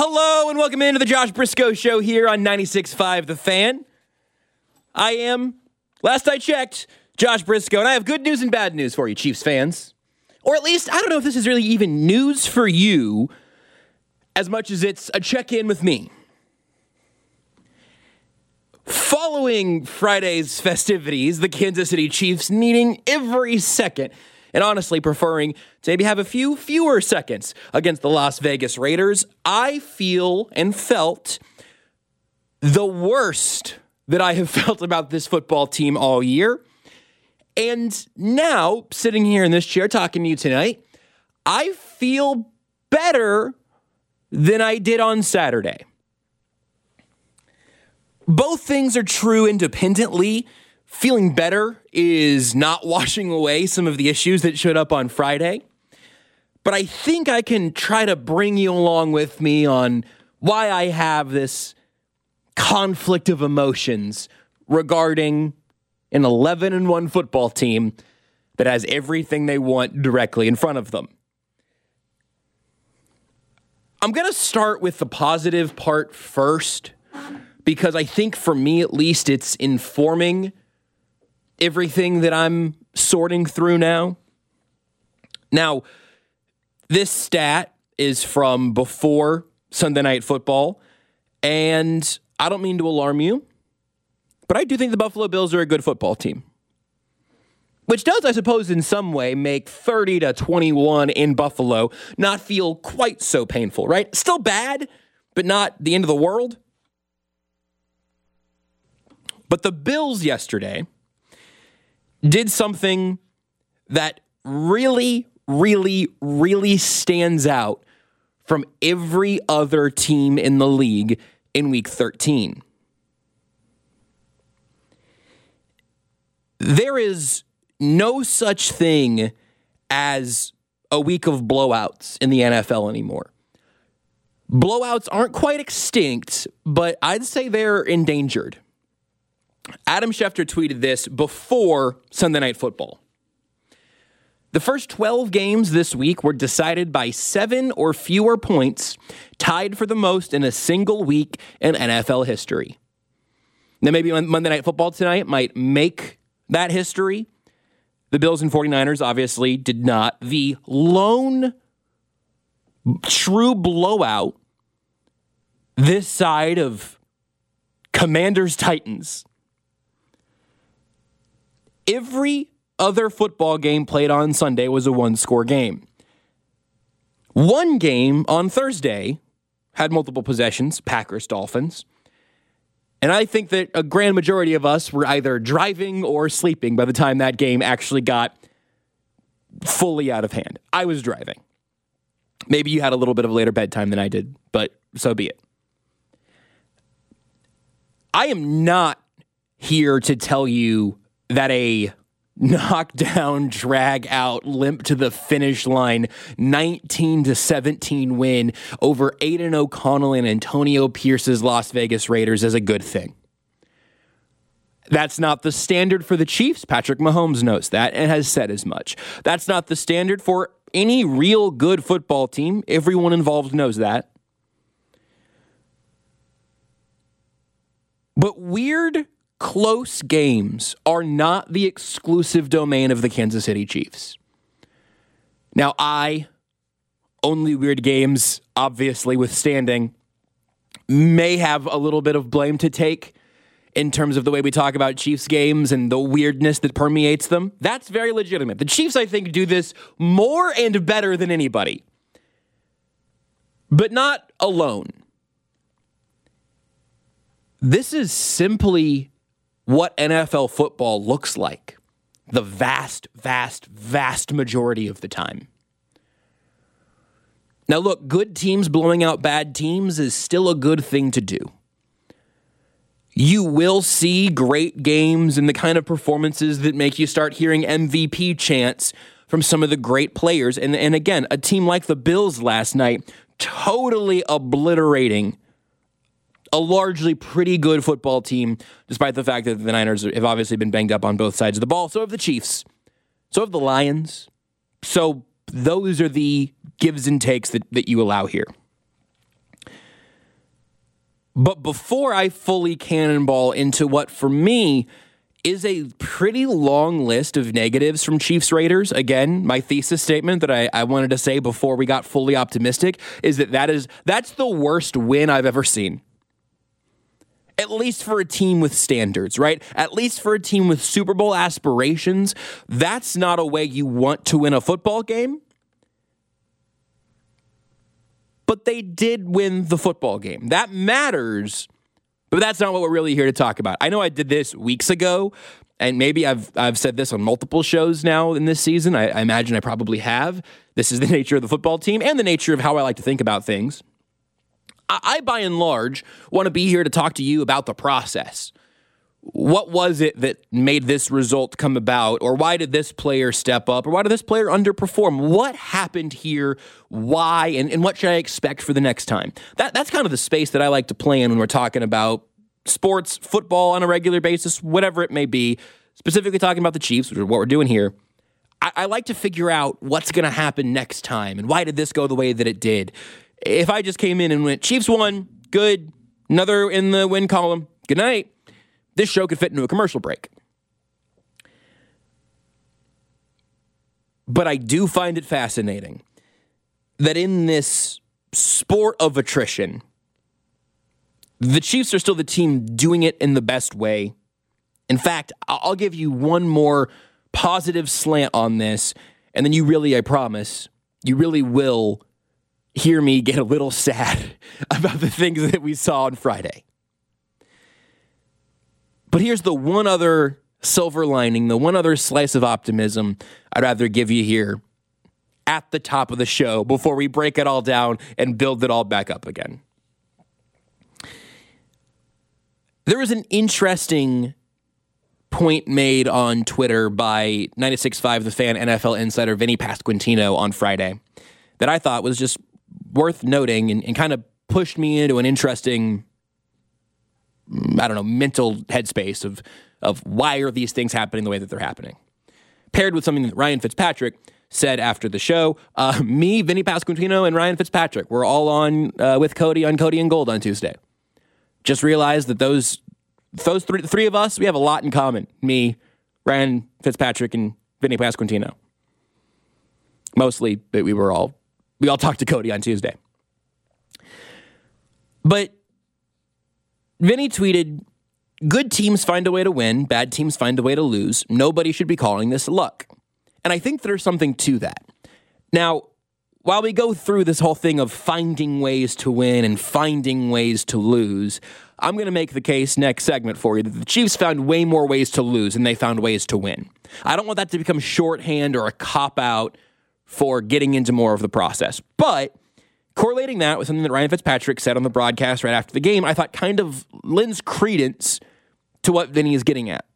Hello and welcome into the Josh Briscoe Show here on 96.5 The Fan. I am, last I checked, Josh Briscoe, and I have good news and bad news for you, Chiefs fans. Or at least, I don't know if this is really even news for you as much as it's a check-in with me. Following Friday's festivities, the Kansas City Chiefs needing every second and honestly preferring to maybe have a few fewer seconds against the Las Vegas Raiders, I feel and felt the worst that I have felt about this football team all year. And now, sitting here in this chair talking to you tonight, I feel better than I did on Saturday. Both things are true independently. Feeling better is not washing away some of the issues that showed up on Friday. But I think I can try to bring you along with me on why I have this conflict of emotions regarding an 11-1 football team that has everything they want directly in front of them. I'm going to start with the positive part first, because I think for me at least it's informing everything that I'm sorting through now. Now, this stat is from before Sunday Night Football, and I don't mean to alarm you, but I do think the Buffalo Bills are a good football team. Which does, I suppose, in some way make 30-21 in Buffalo not feel quite so painful, right? Still bad, but not the end of the world. But the Bills yesterday did something that really, really, really stands out from every other team in the league in Week 13. There is no such thing as a week of blowouts in the NFL anymore. Blowouts aren't quite extinct, but I'd say they're endangered. Adam Schefter tweeted this before Sunday Night Football. The first 12 games this week were decided by 7 or fewer points, tied for the most in a single week in NFL history. Now, maybe Monday Night Football tonight might make that history. The Bills and 49ers obviously did not. The lone true blowout this side of Commanders-Titans. Every other football game played on Sunday was a one-score game. One game on Thursday had multiple possessions, Packers-Dolphins. And I think that a grand majority of us were either driving or sleeping by the time that game actually got fully out of hand. I was driving. Maybe you had a little bit of a later bedtime than I did, but so be it. I am not here to tell you that a knockdown, drag out, limp to the finish line, 19-17 win over Aiden O'Connell and Antonio Pierce's Las Vegas Raiders is a good thing. That's not the standard for the Chiefs. Patrick Mahomes knows that and has said as much. That's not the standard for any real good football team. Everyone involved knows that. But weird, close games are not the exclusive domain of the Kansas City Chiefs. Now, only weird games, obviously withstanding, may have a little bit of blame to take in terms of the way we talk about Chiefs games and the weirdness that permeates them. That's very legitimate. The Chiefs, I think, do this more and better than anybody. But not alone. This is simply what NFL football looks like the vast, vast, vast majority of the time. Now look, good teams blowing out bad teams is still a good thing to do. You will see great games and the kind of performances that make you start hearing MVP chants from some of the great players. And again, a team like the Bills last night, totally obliterating a largely pretty good football team, despite the fact that the Niners have obviously been banged up on both sides of the ball. So have the Chiefs. So have the Lions. So those are the gives and takes that you allow here. But before I fully cannonball into what, for me, is a pretty long list of negatives from Chiefs Raiders. Again, my thesis statement that I wanted to say before we got fully optimistic is that's the worst win I've ever seen. At least for a team with standards, right? At least for a team with Super Bowl aspirations, that's not a way you want to win a football game. But they did win the football game. That matters, but that's not what we're really here to talk about. I know I did this weeks ago, and maybe I've said this on multiple shows now in this season. I imagine I probably have. This is the nature of the football team and the nature of how I like to think about things. I by and large, want to be here to talk to you about the process. What was it that made this result come about? Or why did this player step up? Or why did this player underperform? What happened here? Why? And what should I expect for the next time? That's kind of the space that I like to play in when we're talking about sports, football on a regular basis, whatever it may be, specifically talking about the Chiefs, which is what we're doing here. I like to figure out what's going to happen next time and why did this go the way that it did. If I just came in and went, Chiefs won, good, another in the win column, good night, this show could fit into a commercial break. But I do find it fascinating that in this sport of attrition, the Chiefs are still the team doing it in the best way. In fact, I'll give you one more positive slant on this, and then I promise, you really will hear me get a little sad about the things that we saw on Friday. But here's the one other silver lining, the one other slice of optimism I'd rather give you here at the top of the show before we break it all down and build it all back up again. There was an interesting point made on Twitter by 96.5 The Fan NFL insider Vinny Pasquantino on Friday that I thought was just worth noting and kind of pushed me into an interesting, mental headspace of why are these things happening the way that they're happening. Paired with something that Ryan Fitzpatrick said after the show. Me, Vinny Pasquantino, and Ryan Fitzpatrick were all on with Cody on Cody and Gold on Tuesday. Just realized that those three of us, we have a lot in common. Me, Ryan Fitzpatrick, and Vinny Pasquantino. Mostly, but we all talked to Cody on Tuesday. But Vinny tweeted, "Good teams find a way to win, bad teams find a way to lose. Nobody should be calling this luck." And I think there's something to that. Now, while we go through this whole thing of finding ways to win and finding ways to lose, I'm going to make the case next segment for you that the Chiefs found way more ways to lose than they found ways to win. I don't want that to become shorthand or a cop-out for getting into more of the process. But correlating that with something that Ryan Fitzpatrick said on the broadcast right after the game, I thought kind of lends credence to what Vinny is getting at.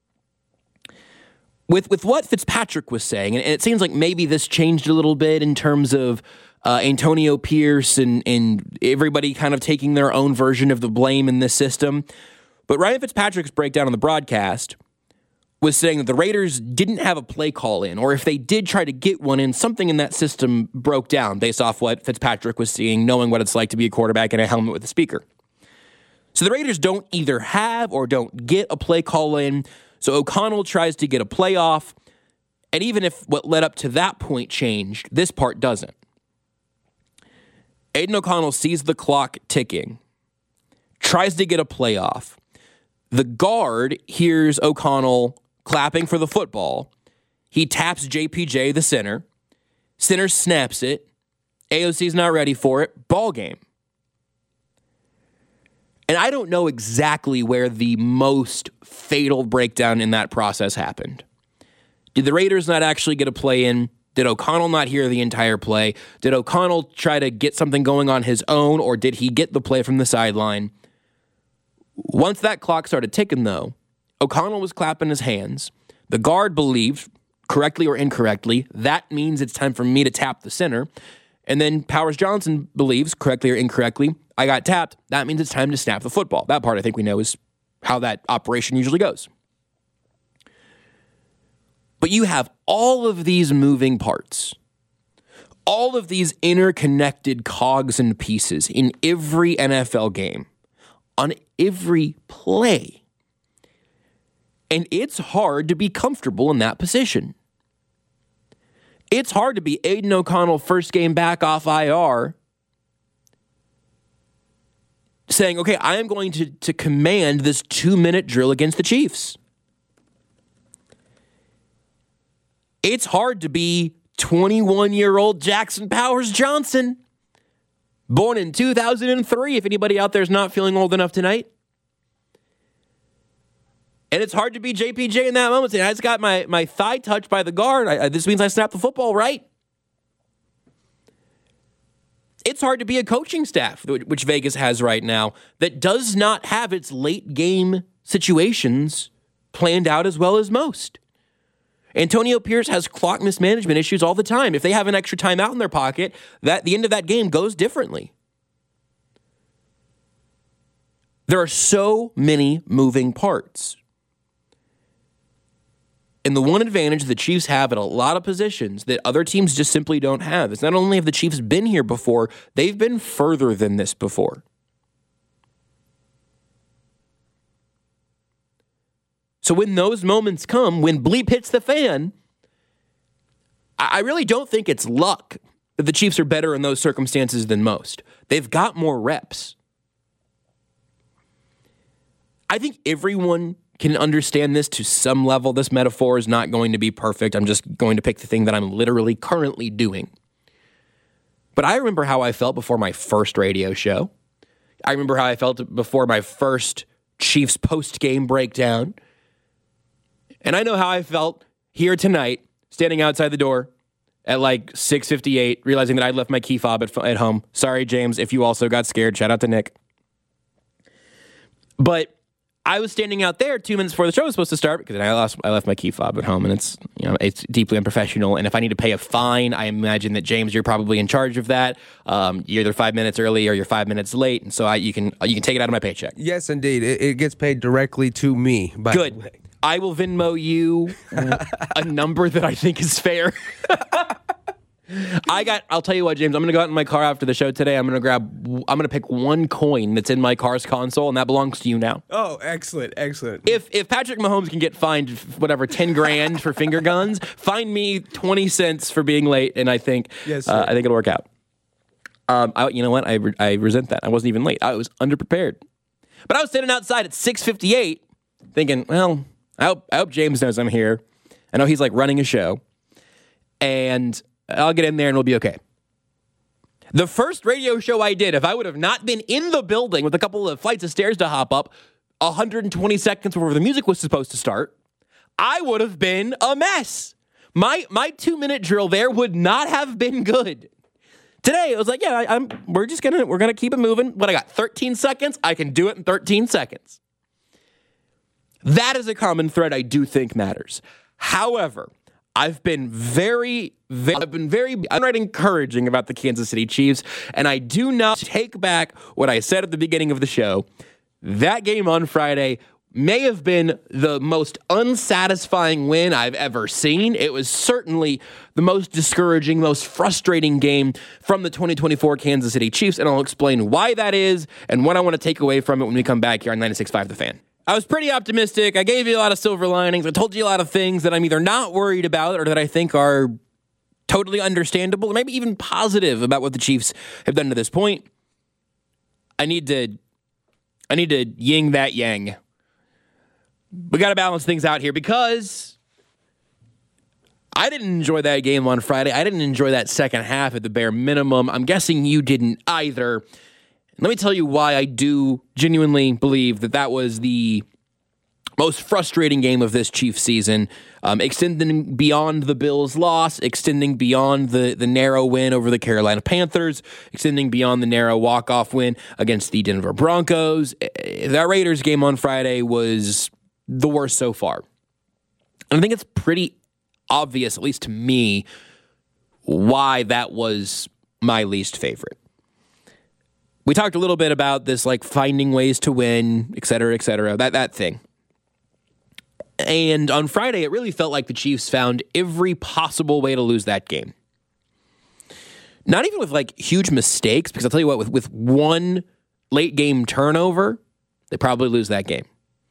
With what Fitzpatrick was saying, and it seems like maybe this changed a little bit in terms of Antonio Pierce and everybody kind of taking their own version of the blame in this system. But Ryan Fitzpatrick's breakdown on the broadcast was saying that the Raiders didn't have a play call in, or if they did try to get one in, something in that system broke down based off what Fitzpatrick was seeing, knowing what it's like to be a quarterback in a helmet with a speaker. So the Raiders don't either have or don't get a play call in. So O'Connell tries to get a playoff, and even if what led up to that point changed, this part doesn't. Aiden O'Connell sees the clock ticking, tries to get a playoff. The guard hears O'Connell clapping for the football. He taps JPJ, the center. Center snaps it. AOC's not ready for it. Ball game. And I don't know exactly where the most fatal breakdown in that process happened. Did the Raiders not actually get a play in? Did O'Connell not hear the entire play? Did O'Connell try to get something going on his own, or did he get the play from the sideline? Once that clock started ticking, though, O'Connell was clapping his hands. The guard believed, correctly or incorrectly, that means it's time for me to tap the center. And then Powers Johnson believes, correctly or incorrectly, I got tapped. That means it's time to snap the football. That part I think we know is how that operation usually goes. But you have all of these moving parts, all of these interconnected cogs and pieces in every NFL game, on every play. And it's hard to be comfortable in that position. It's hard to be Aiden O'Connell first game back off IR saying, okay, I am going to command this 2-minute drill against the Chiefs. It's hard to be 21-year-old Jackson Powers Johnson, born in 2003, if anybody out there is not feeling old enough tonight. And it's hard to be JPJ in that moment, saying, I just got my thigh touched by the guard. This means I snapped the football right. It's hard to be a coaching staff, which Vegas has right now, that does not have its late game situations planned out as well as most. Antonio Pierce has clock mismanagement issues all the time. If they have an extra timeout in their pocket, the end of that game goes differently. There are so many moving parts. And the one advantage the Chiefs have at a lot of positions that other teams just simply don't have is not only have the Chiefs been here before, they've been further than this before. So when those moments come, when bleep hits the fan, I really don't think it's luck that the Chiefs are better in those circumstances than most. They've got more reps. I think everyone can understand this to some level. This metaphor is not going to be perfect. I'm just going to pick the thing that I'm literally currently doing. But I remember how I felt before my first radio show. I remember how I felt before my first Chiefs post-game breakdown. And I know how I felt here tonight, standing outside the door at like 6:58, realizing that I left my key fob at home. Sorry, James, if you also got scared. Shout out to Nick. But I was standing out there 2 minutes before the show was supposed to start because I left my key fob at home, and it's deeply unprofessional. And if I need to pay a fine, I imagine that, James, you're probably in charge of that. You're either 5 minutes early or you're 5 minutes late, and so you can take it out of my paycheck. Yes, indeed. It gets paid directly to me. Good. I will Venmo you a number that I think is fair. I'll tell you what, James, I'm going to go out in my car after the show today. I'm going to pick one coin that's in my car's console, and that belongs to you now. Oh, excellent. If Patrick Mahomes can get fined, whatever, 10 grand for finger guns, fine me 20 cents for being late, and I think it'll work out. You know what? I resent that. I wasn't even late. I was underprepared. But I was standing outside at 6:58 thinking, well, I hope James knows I'm here. I know he's like running a show, and I'll get in there and we'll be okay. The first radio show I did, if I would have not been in the building with a couple of flights of stairs to hop up 120 seconds before the music was supposed to start, I would have been a mess. My 2-minute drill there would not have been good. Today, it was like, we're gonna keep it moving. What I got, 13 seconds? I can do it in 13 seconds. That is a common thread I do think matters. However, I've been very encouraging about the Kansas City Chiefs, and I do not take back what I said at the beginning of the show. That game on Friday may have been the most unsatisfying win I've ever seen. It was certainly the most discouraging, most frustrating game from the 2024 Kansas City Chiefs, and I'll explain why that is and what I want to take away from it when we come back here on 96.5 The Fan. I was pretty optimistic. I gave you a lot of silver linings. I told you a lot of things that I'm either not worried about or that I think are totally understandable or maybe even positive about what the Chiefs have done to this point. I need to yin that yang. We got to balance things out here because I didn't enjoy that game on Friday. I didn't enjoy that second half at the bare minimum. I'm guessing you didn't either. Let me tell you why I do genuinely believe that was the most frustrating game of this Chiefs season, extending beyond the Bills' loss, extending beyond the narrow win over the Carolina Panthers, extending beyond the narrow walk-off win against the Denver Broncos. That Raiders game on Friday was the worst so far. And I think it's pretty obvious, at least to me, why that was my least favorite. We talked a little bit about this, like finding ways to win, et cetera, that thing. And on Friday, it really felt like the Chiefs found every possible way to lose that game. Not even with like huge mistakes, because I'll tell you what, with one late game turnover, They probably lose that game.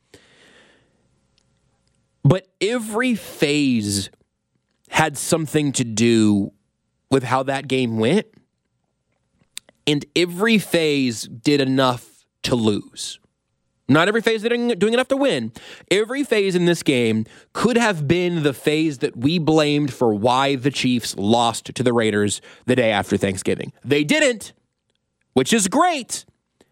But every phase had something to do with how that game went, and every phase did enough to lose. Not every phase doing enough to win. Every phase in this game could have been the phase that we blamed for why the Chiefs lost to the Raiders the day after Thanksgiving. They didn't, which is great.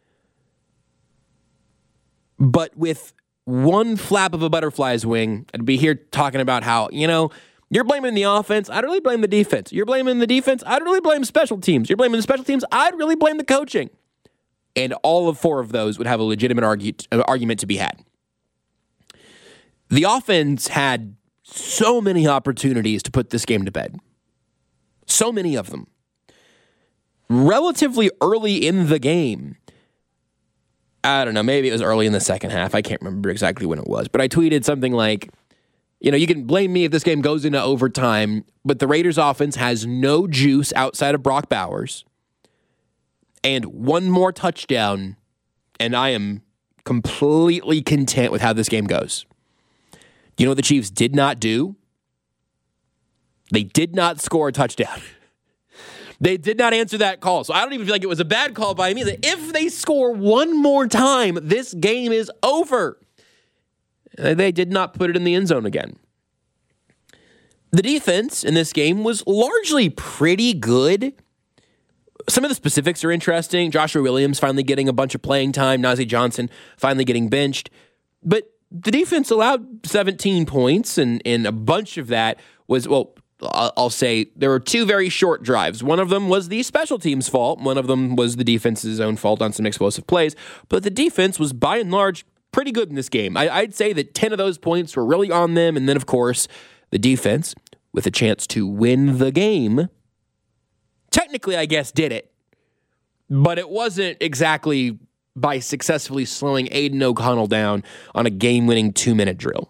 But with one flap of a butterfly's wing, I'd be here talking about how, you're blaming the offense. I'd really blame the defense. You're blaming the defense. I'd really blame special teams. You're blaming the special teams. I'd really blame the coaching. And all of four of those would have a legitimate argument to be had. The offense had so many opportunities to put this game to bed. So many of them. Relatively early in the game, I don't know, maybe it was early in the second half. I can't remember exactly when it was. But I tweeted something like, you can blame me if this game goes into overtime, but the Raiders offense has no juice outside of Brock Bowers. And one more touchdown, and I am completely content with how this game goes. You know what the Chiefs did not do? They did not score a touchdown. They did not answer that call. So I don't even feel like it was a bad call by me. That if they score one more time, this game is over. They did not put it in the end zone again. The defense in this game was largely pretty good. Some of the specifics are interesting. Joshua Williams finally getting a bunch of playing time. Najee Johnson finally getting benched. But the defense allowed 17 points, and a bunch of that was, I'll say there were two very short drives. One of them was the special teams' fault. One of them was the defense's own fault on some explosive plays. But the defense was, by and large, pretty good in this game. I'd say that 10 of those points were really on them. And then, of course, the defense, with a chance to win the game, technically, I guess, did it. But it wasn't exactly by successfully slowing Aiden O'Connell down on a game-winning 2-minute drill.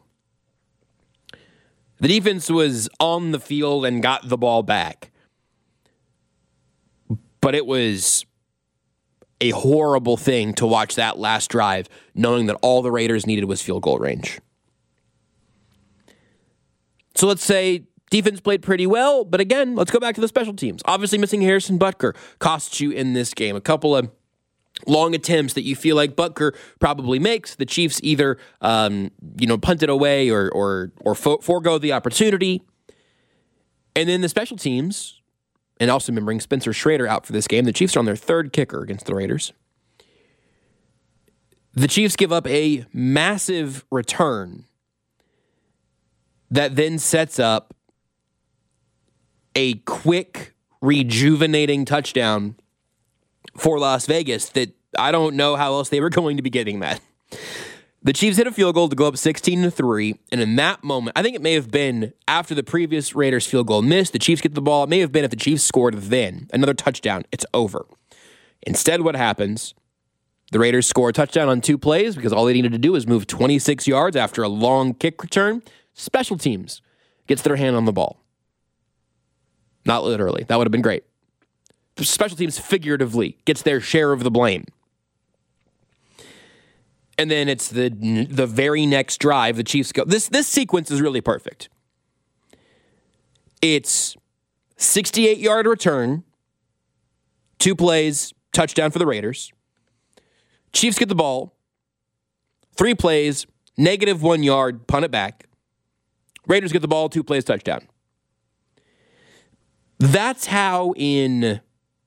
The defense was on the field and got the ball back. But it was a horrible thing to watch that last drive, knowing that all the Raiders needed was field goal range. So let's say defense played pretty well, but again, let's go back to the special teams. Obviously, missing Harrison Butker costs you in this game. A couple of long attempts that you feel like Butker probably makes. The Chiefs either punt it away or forego the opportunity. And then the special teams, and also remembering Spencer Schrader out for this game, the Chiefs are on their third kicker against the Raiders. The Chiefs give up a massive return that then sets up a quick, rejuvenating touchdown for Las Vegas that I don't know how else they were going to be getting that. The Chiefs hit a field goal to go up 16-3, and in that moment, I think it may have been after the previous Raiders field goal missed, the Chiefs get the ball. It may have been if the Chiefs scored then another touchdown. It's over. Instead, what happens? The Raiders score a touchdown on 2 plays because all they needed to do was move 26 yards after a long kick return. Special teams gets their hand on the ball. Not literally. That would have been great. The special teams figuratively gets their share of the blame. And then it's the very next drive, the Chiefs go. This sequence is really perfect. It's 68-yard return, 2 plays, touchdown for the Raiders. Chiefs get the ball, 3 plays, -1 yard, punt it back. Raiders get the ball, 2 plays, touchdown. That's how in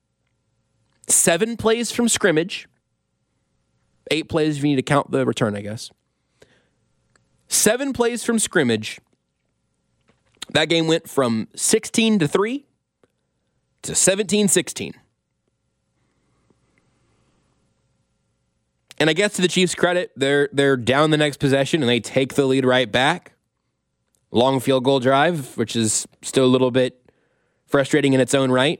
7 plays from scrimmage, 8 plays if you need to count the return, I guess. 7 plays from scrimmage, that game went from 16-3 to 17-16. And I guess to the Chiefs' credit, they're down the next possession and they take the lead right back. Long field goal drive, which is still a little bit frustrating in its own right.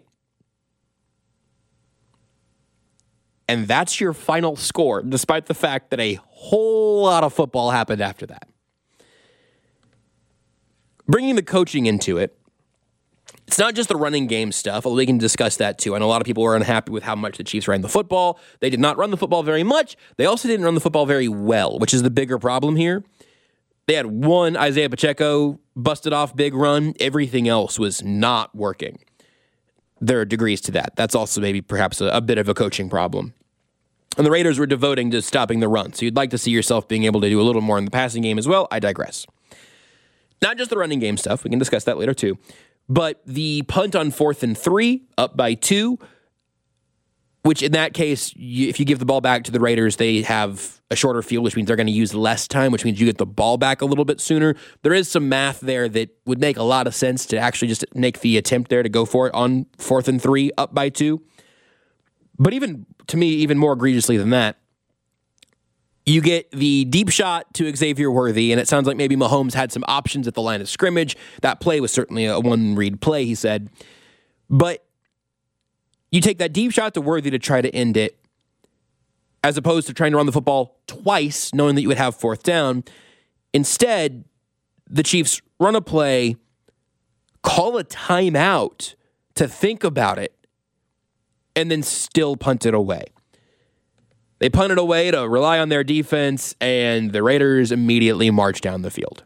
And that's your final score, despite the fact that a whole lot of football happened after that. Bringing the coaching into it, It's not just the running game stuff, although we can discuss that too. And a lot of people were unhappy with how much the Chiefs ran the football. They did not run the football very much. They also didn't run the football very well, which is the bigger problem here. They had one Isaiah Pacheco busted off big run. Everything else was not working. There are degrees to that. That's also maybe perhaps a bit of a coaching problem. And the Raiders were devoting to stopping the run. So you'd like to see yourself being able to do a little more in the passing game as well. I digress. Not just the running game stuff. We can discuss that later too. But the punt on 4th and 3, up by 2, which in that case, if you give the ball back to the Raiders, they have a shorter field, which means they're going to use less time, which means you get the ball back a little bit sooner. There is some math there that would make a lot of sense to actually just make the attempt there to go for it on 4th and 3, up by 2. But even, to me, even more egregiously than that, you get the deep shot to Xavier Worthy, and it sounds like maybe Mahomes had some options at the line of scrimmage. That play was certainly a one-read play, he said. But you take that deep shot to Worthy to try to end it, as opposed to trying to run the football twice, knowing that you would have 4th down. Instead, the Chiefs run a play, call a timeout to think about it, and then still punt it away. They punted away to rely on their defense, and the Raiders immediately marched down the field.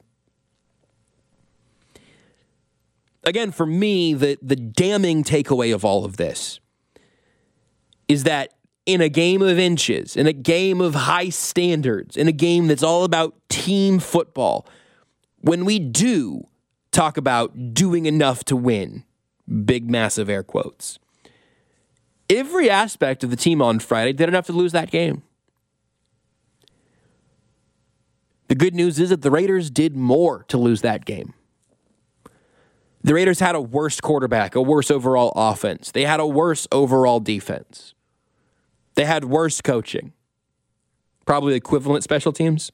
Again, for me, the damning takeaway of all of this is that in a game of inches, in a game of high standards, in a game that's all about team football, when we do talk about doing enough to win, big, massive air quotes, every aspect of the team on Friday did enough to lose that game. The good news is that the Raiders did more to lose that game. The Raiders had a worse quarterback, a worse overall offense. They had a worse overall defense. They had worse coaching. Probably equivalent special teams.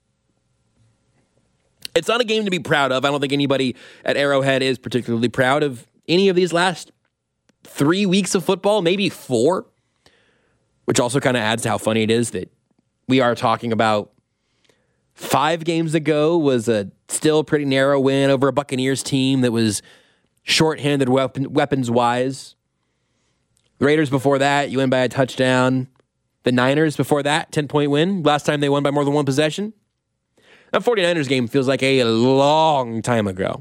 It's not a game to be proud of. I don't think anybody at Arrowhead is particularly proud of any of these last 3 weeks of football, maybe 4, which also kind of adds to how funny it is that we are talking about 5 games ago was a still pretty narrow win over a Buccaneers team that was shorthanded weapons-wise. The Raiders before that, you win by a touchdown. The Niners before that, 10-point win. Last time they won by more than one possession. That 49ers game feels like a long time ago.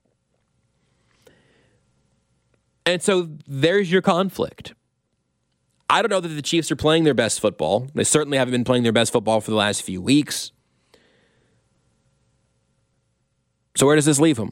And so there's your conflict. I don't know that the Chiefs are playing their best football. They certainly haven't been playing their best football for the last few weeks. So where does this leave them?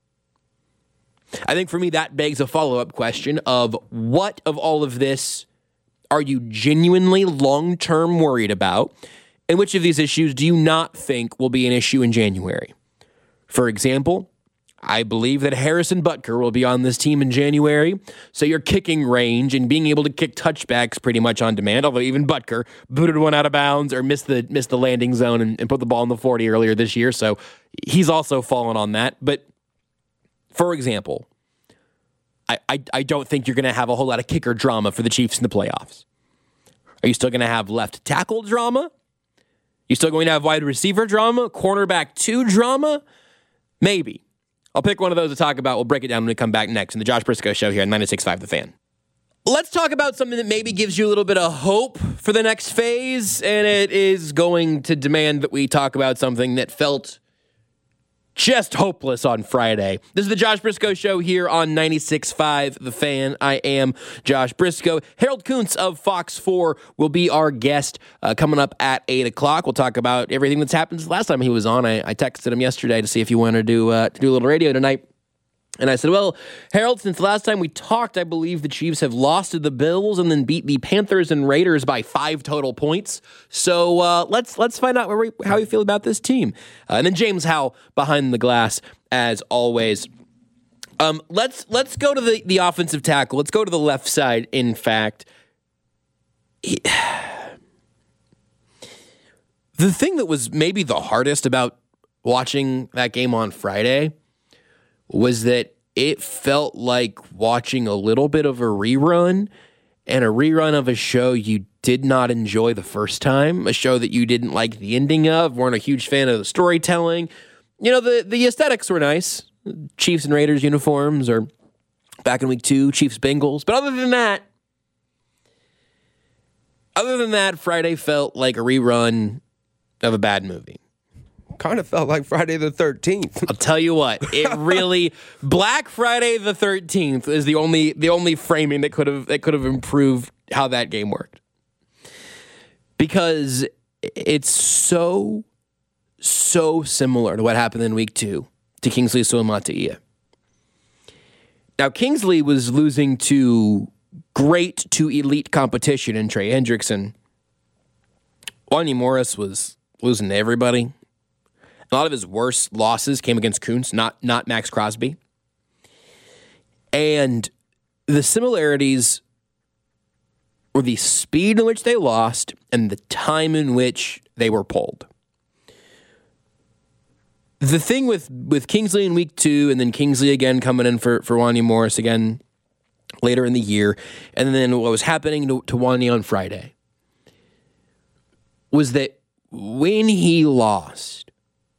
I think for me that begs a follow-up question of what of all of this are you genuinely long-term worried about, and which of these issues do you not think will be an issue in January? For example, I believe that Harrison Butker will be on this team in January, so your kicking range and being able to kick touchbacks pretty much on demand, although even Butker booted one out of bounds or missed the landing zone and put the ball in the 40 earlier this year, so he's also fallen on that. But, for example, I don't think you're going to have a whole lot of kicker drama for the Chiefs in the playoffs. Are you still going to have left tackle drama? You still going to have wide receiver drama? Cornerback 2 drama? Maybe. I'll pick one of those to talk about. We'll break it down when we come back next in the Josh Briscoe Show here on 96.5 The Fan. Let's talk about something that maybe gives you a little bit of hope for the next phase, and it is going to demand that we talk about something that felt just hopeless on Friday. This is the Josh Briscoe Show here on 96.5 The Fan. I am Josh Briscoe. Harold Kuntz of Fox 4 will be our guest coming up at 8 o'clock. We'll talk about everything that's happened since last time he was on. I texted him yesterday to see if he wanted to do a little radio tonight. And I said, well, Harold, since the last time we talked, I believe the Chiefs have lost to the Bills and then beat the Panthers and Raiders by 5 total points. So let's find out how you feel about this team. And then James Howe behind the glass, as always. Let's go to the offensive tackle. Let's go to the left side, in fact. The thing that was maybe the hardest about watching that game on Friday was that it felt like watching a little bit of a rerun, and a rerun of a show you did not enjoy the first time, a show that you didn't like the ending of, weren't a huge fan of the storytelling. You know, the aesthetics were nice. Chiefs and Raiders uniforms are back in week 2, Chiefs-Bengals. But other than that, Friday felt like a rerun of a bad movie. Kind of felt like Friday the 13th. I'll tell you what, it really Black Friday the 13th is the only framing that could have improved how that game worked. Because it's so similar to what happened in week 2 to Kingsley Suamataia. Now, Kingsley was losing to great to elite competition in Trey Hendrickson. Wanya Morris was losing to everybody. A lot of his worst losses came against Kuntz, not Max Crosby. And the similarities were the speed in which they lost and the time in which they were pulled. The thing with Kingsley in week 2 and then Kingsley again coming in for Wanya Morris again later in the year, and then what was happening to Wanya on Friday was that when he lost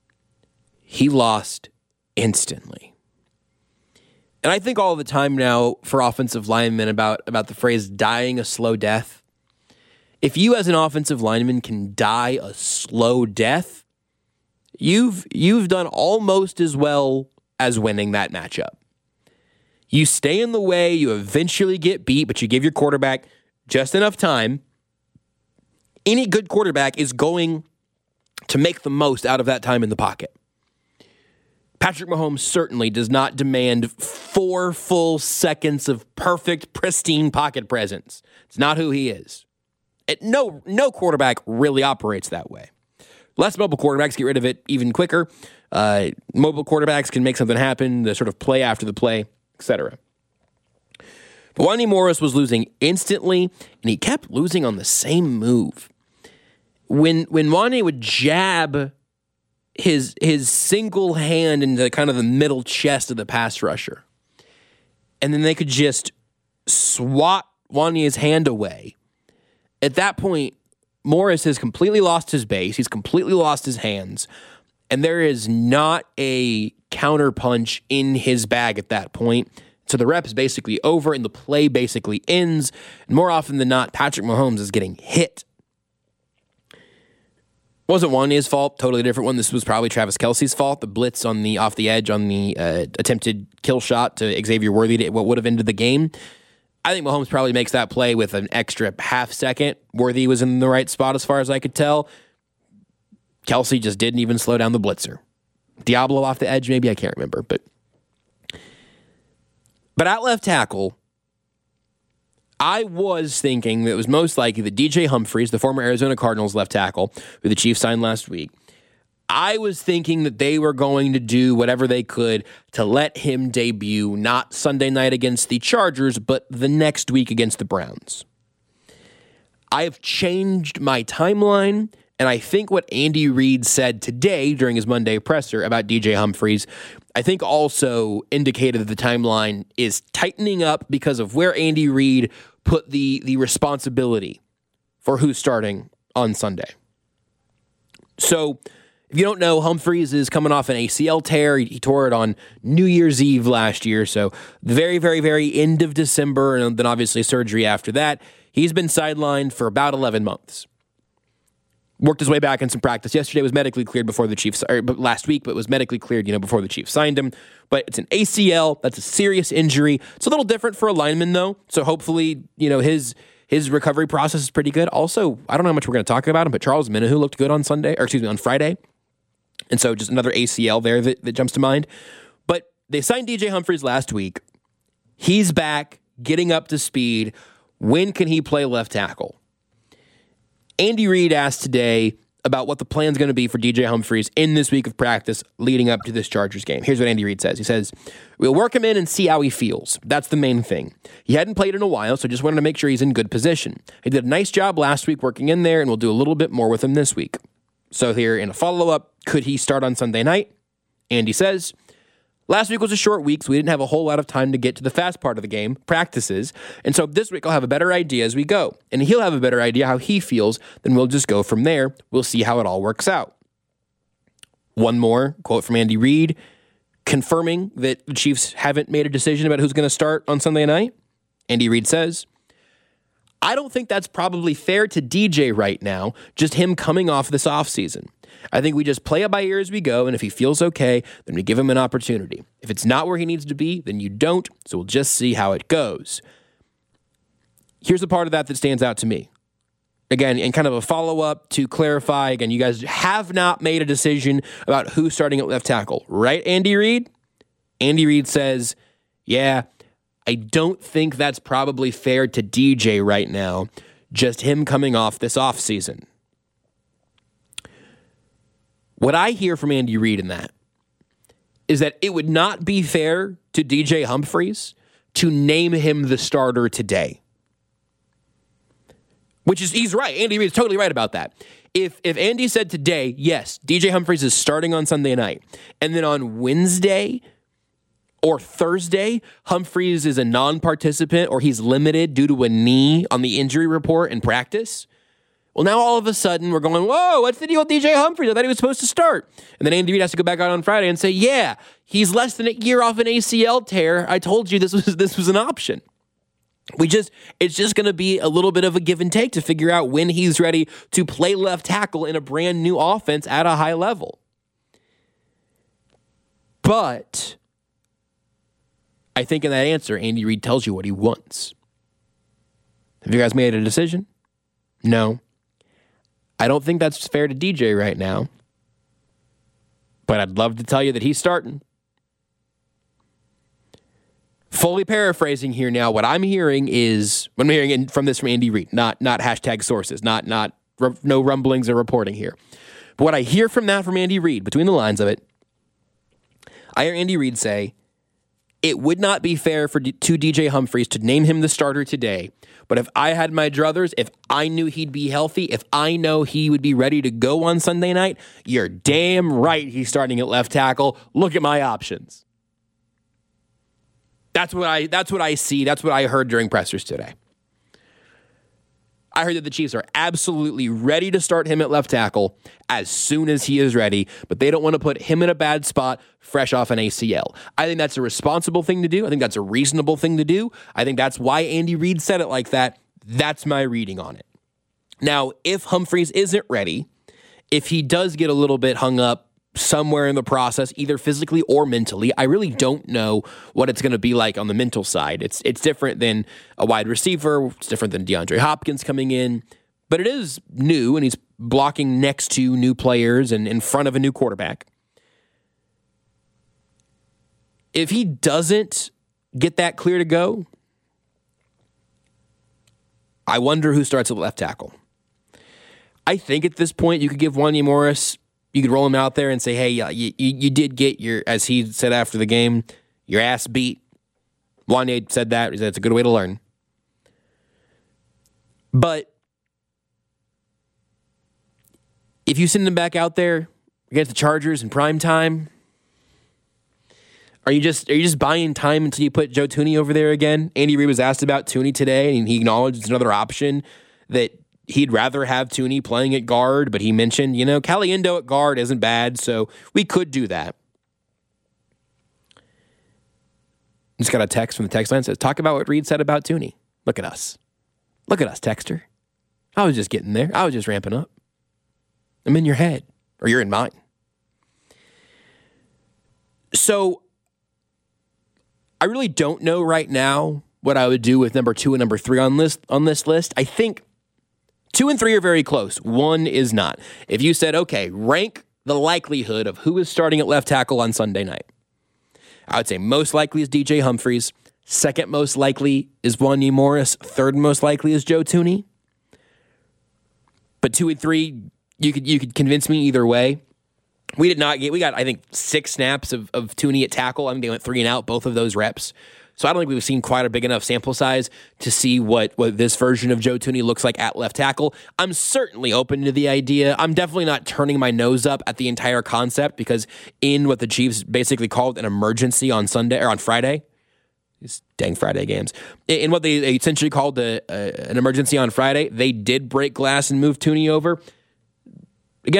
instantly. And I think all the time now for offensive linemen about the phrase dying a slow death. If you as an offensive lineman can die a slow death, you've done almost as well as winning that matchup. You stay in the way, you eventually get beat, but you give your quarterback just enough time. Any good quarterback is going to make the most out of that time in the pocket. Patrick Mahomes certainly does not demand 4 full seconds of perfect, pristine pocket presence. It's not who he is. No quarterback really operates that way. Less mobile quarterbacks get rid of it even quicker. Mobile quarterbacks can make something happen, the sort of play after the play, etc. But Wanya Morris was losing instantly, and he kept losing on the same move. When Wanya would jab his single hand into kind of the middle chest of the pass rusher, and then they could just swat Wanya's hand away. At that point, Morris has completely lost his base. He's completely lost his hands. And there is not a counterpunch in his bag at that point. So the rep is basically over and the play basically ends. And more often than not, Patrick Mahomes is getting hit. Wasn't Wanya's fault. Totally different one. This was probably Travis Kelce's fault. The blitz off the edge on the attempted kill shot to Xavier Worthy to what would have ended the game. I think Mahomes probably makes that play with an extra half second. Worthy was in the right spot as far as I could tell. Kelce just didn't even slow down the blitzer. Diablo off the edge, maybe, I can't remember. But at left tackle, I was thinking that it was most likely that DJ Humphries, the former Arizona Cardinals left tackle, who the Chiefs signed last week, I was thinking that they were going to do whatever they could to let him debut, not Sunday night against the Chargers, but the next week against the Browns. I have changed my timeline, and I think what Andy Reid said today during his Monday presser about DJ Humphries, I think also indicated that the timeline is tightening up because of where Andy Reid put the responsibility for who's starting on Sunday. So, if you don't know, Humphries is coming off an ACL tear. He tore it on New Year's Eve last year, so the very, very, very end of December, and then obviously surgery after that. He's been sidelined for about 11 months. Worked his way back in some practice. Yesterday was medically cleared before the Chiefs, or last week, but was medically cleared, before the Chiefs signed him. But it's an ACL. That's a serious injury. It's a little different for a lineman, though. So hopefully, his recovery process is pretty good. Also, I don't know how much we're going to talk about him, but Charles Minahu looked good on Friday. And so just another ACL there that jumps to mind. But they signed DJ Humphries last week. He's back, getting up to speed. When can he play left tackle? Andy Reid asked today about what the plan's going to be for DJ Humphries in this week of practice leading up to this Chargers game. Here's what Andy Reid says. He says, "We'll work him in and see how he feels. That's the main thing. He hadn't played in a while, so just wanted to make sure he's in good position. He did a nice job last week working in there, and we'll do a little bit more with him this week." So here in a follow-up, could he start on Sunday night? Andy says, "Last week was a short week, so we didn't have a whole lot of time to get to the fast part of the game, practices. And so this week I'll have a better idea as we go. And he'll have a better idea how he feels. Then we'll just go from there. We'll see how it all works out." One more quote from Andy Reid. confirming that the Chiefs haven't made a decision about who's going to start on Sunday night. Andy Reid says, I don't think that's probably fair to DJ right now, just him coming off this offseason. I think we just play it by ear as we go, and if he feels okay, then we give him an opportunity. If it's not where he needs to be, then you don't, so we'll just see how it goes. Here's the part of that stands out to me. Again, and kind of a follow-up to clarify, again, you guys have not made a decision about who's starting at left tackle, right, Andy Reid? Andy Reid says, yeah, I don't think that's probably fair to DJ right now, just him coming off this offseason. What I hear from Andy Reid in that is that it would not be fair to DJ Humphries to name him the starter today. Which is, he's right. Andy Reid's totally right about that. If Andy said today, yes, DJ Humphries is starting on Sunday night, and then on Wednesday or Thursday, Humphries is a non-participant or he's limited due to a knee on the injury report in practice, well, now all of a sudden we're going, whoa, what's the deal with DJ Humphries? I thought he was supposed to start. And then Andy Reid has to go back out on Friday and say, yeah, he's less than a year off an ACL tear. I told you this was an option. It's just going to be a little bit of a give and take to figure out when he's ready to play left tackle in a brand new offense at a high level. But I think in that answer, Andy Reid tells you what he wants. Have you guys made a decision? No. I don't think that's fair to DJ right now. But I'd love to tell you that he's starting. Fully paraphrasing here now, what I'm hearing from Andy Reid, not hashtag sources, no rumblings or reporting here. But what I hear from Andy Reid, between the lines of it, I hear Andy Reid say, it would not be fair to DJ Humphries to name him the starter today, but if I had my druthers, if I knew he'd be healthy, if I know he would be ready to go on Sunday night, you're damn right he's starting at left tackle. Look at my options. That's what I see. That's what I heard during pressers today. I heard that the Chiefs are absolutely ready to start him at left tackle as soon as he is ready, but they don't want to put him in a bad spot fresh off an ACL. I think that's a responsible thing to do. I think that's a reasonable thing to do. I think that's why Andy Reid said it like that. That's my reading on it. Now, if Humphries isn't ready, if he does get a little bit hung up somewhere in the process, either physically or mentally, I really don't know what it's going to be like on the mental side. It's different than a wide receiver. It's different than DeAndre Hopkins coming in, but it is new, and he's blocking next to new players and in front of a new quarterback. If he doesn't get that clear to go, I wonder who starts at left tackle. I think at this point you could give Wanya Morris, you could roll him out there and say, hey, you did get your, as he said after the game, your ass beat. Wanya said that. He said it's a good way to learn. But if you send him back out there against the Chargers in prime time, are you just buying time until you put Joe Thuney over there again? Andy Reid was asked about Thuney today, and he acknowledged it's another option that he'd rather have Thuney playing at guard, but he mentioned, Caliendo at guard isn't bad, so we could do that. Just got a text from the text line that says, talk about what Reid said about Thuney. Look at us. Look at us, texter. I was just getting there. I was just ramping up. I'm in your head, or you're in mine. So I really don't know right now what I would do with number 2 and number 3 on this list. I think 2 and 3 are very close. 1 is not. If you said, okay, rank the likelihood of who is starting at left tackle on Sunday night, I would say most likely is DJ Humphries. Second most likely is Wanya Morris. Third most likely is Joe Thuney. But 2 and 3, you could convince me either way. We got, I think, 6 snaps of Thuney at tackle. I mean, they went 3 and out, both of those reps. So I don't think we've seen quite a big enough sample size to see what this version of Joe Thuney looks like at left tackle. I'm certainly open to the idea. I'm definitely not turning my nose up at the entire concept, because in what the Chiefs basically called an emergency on Sunday or on Friday, these dang Friday games, in what they essentially called an emergency on Friday, they did break glass and move Thuney over. Again,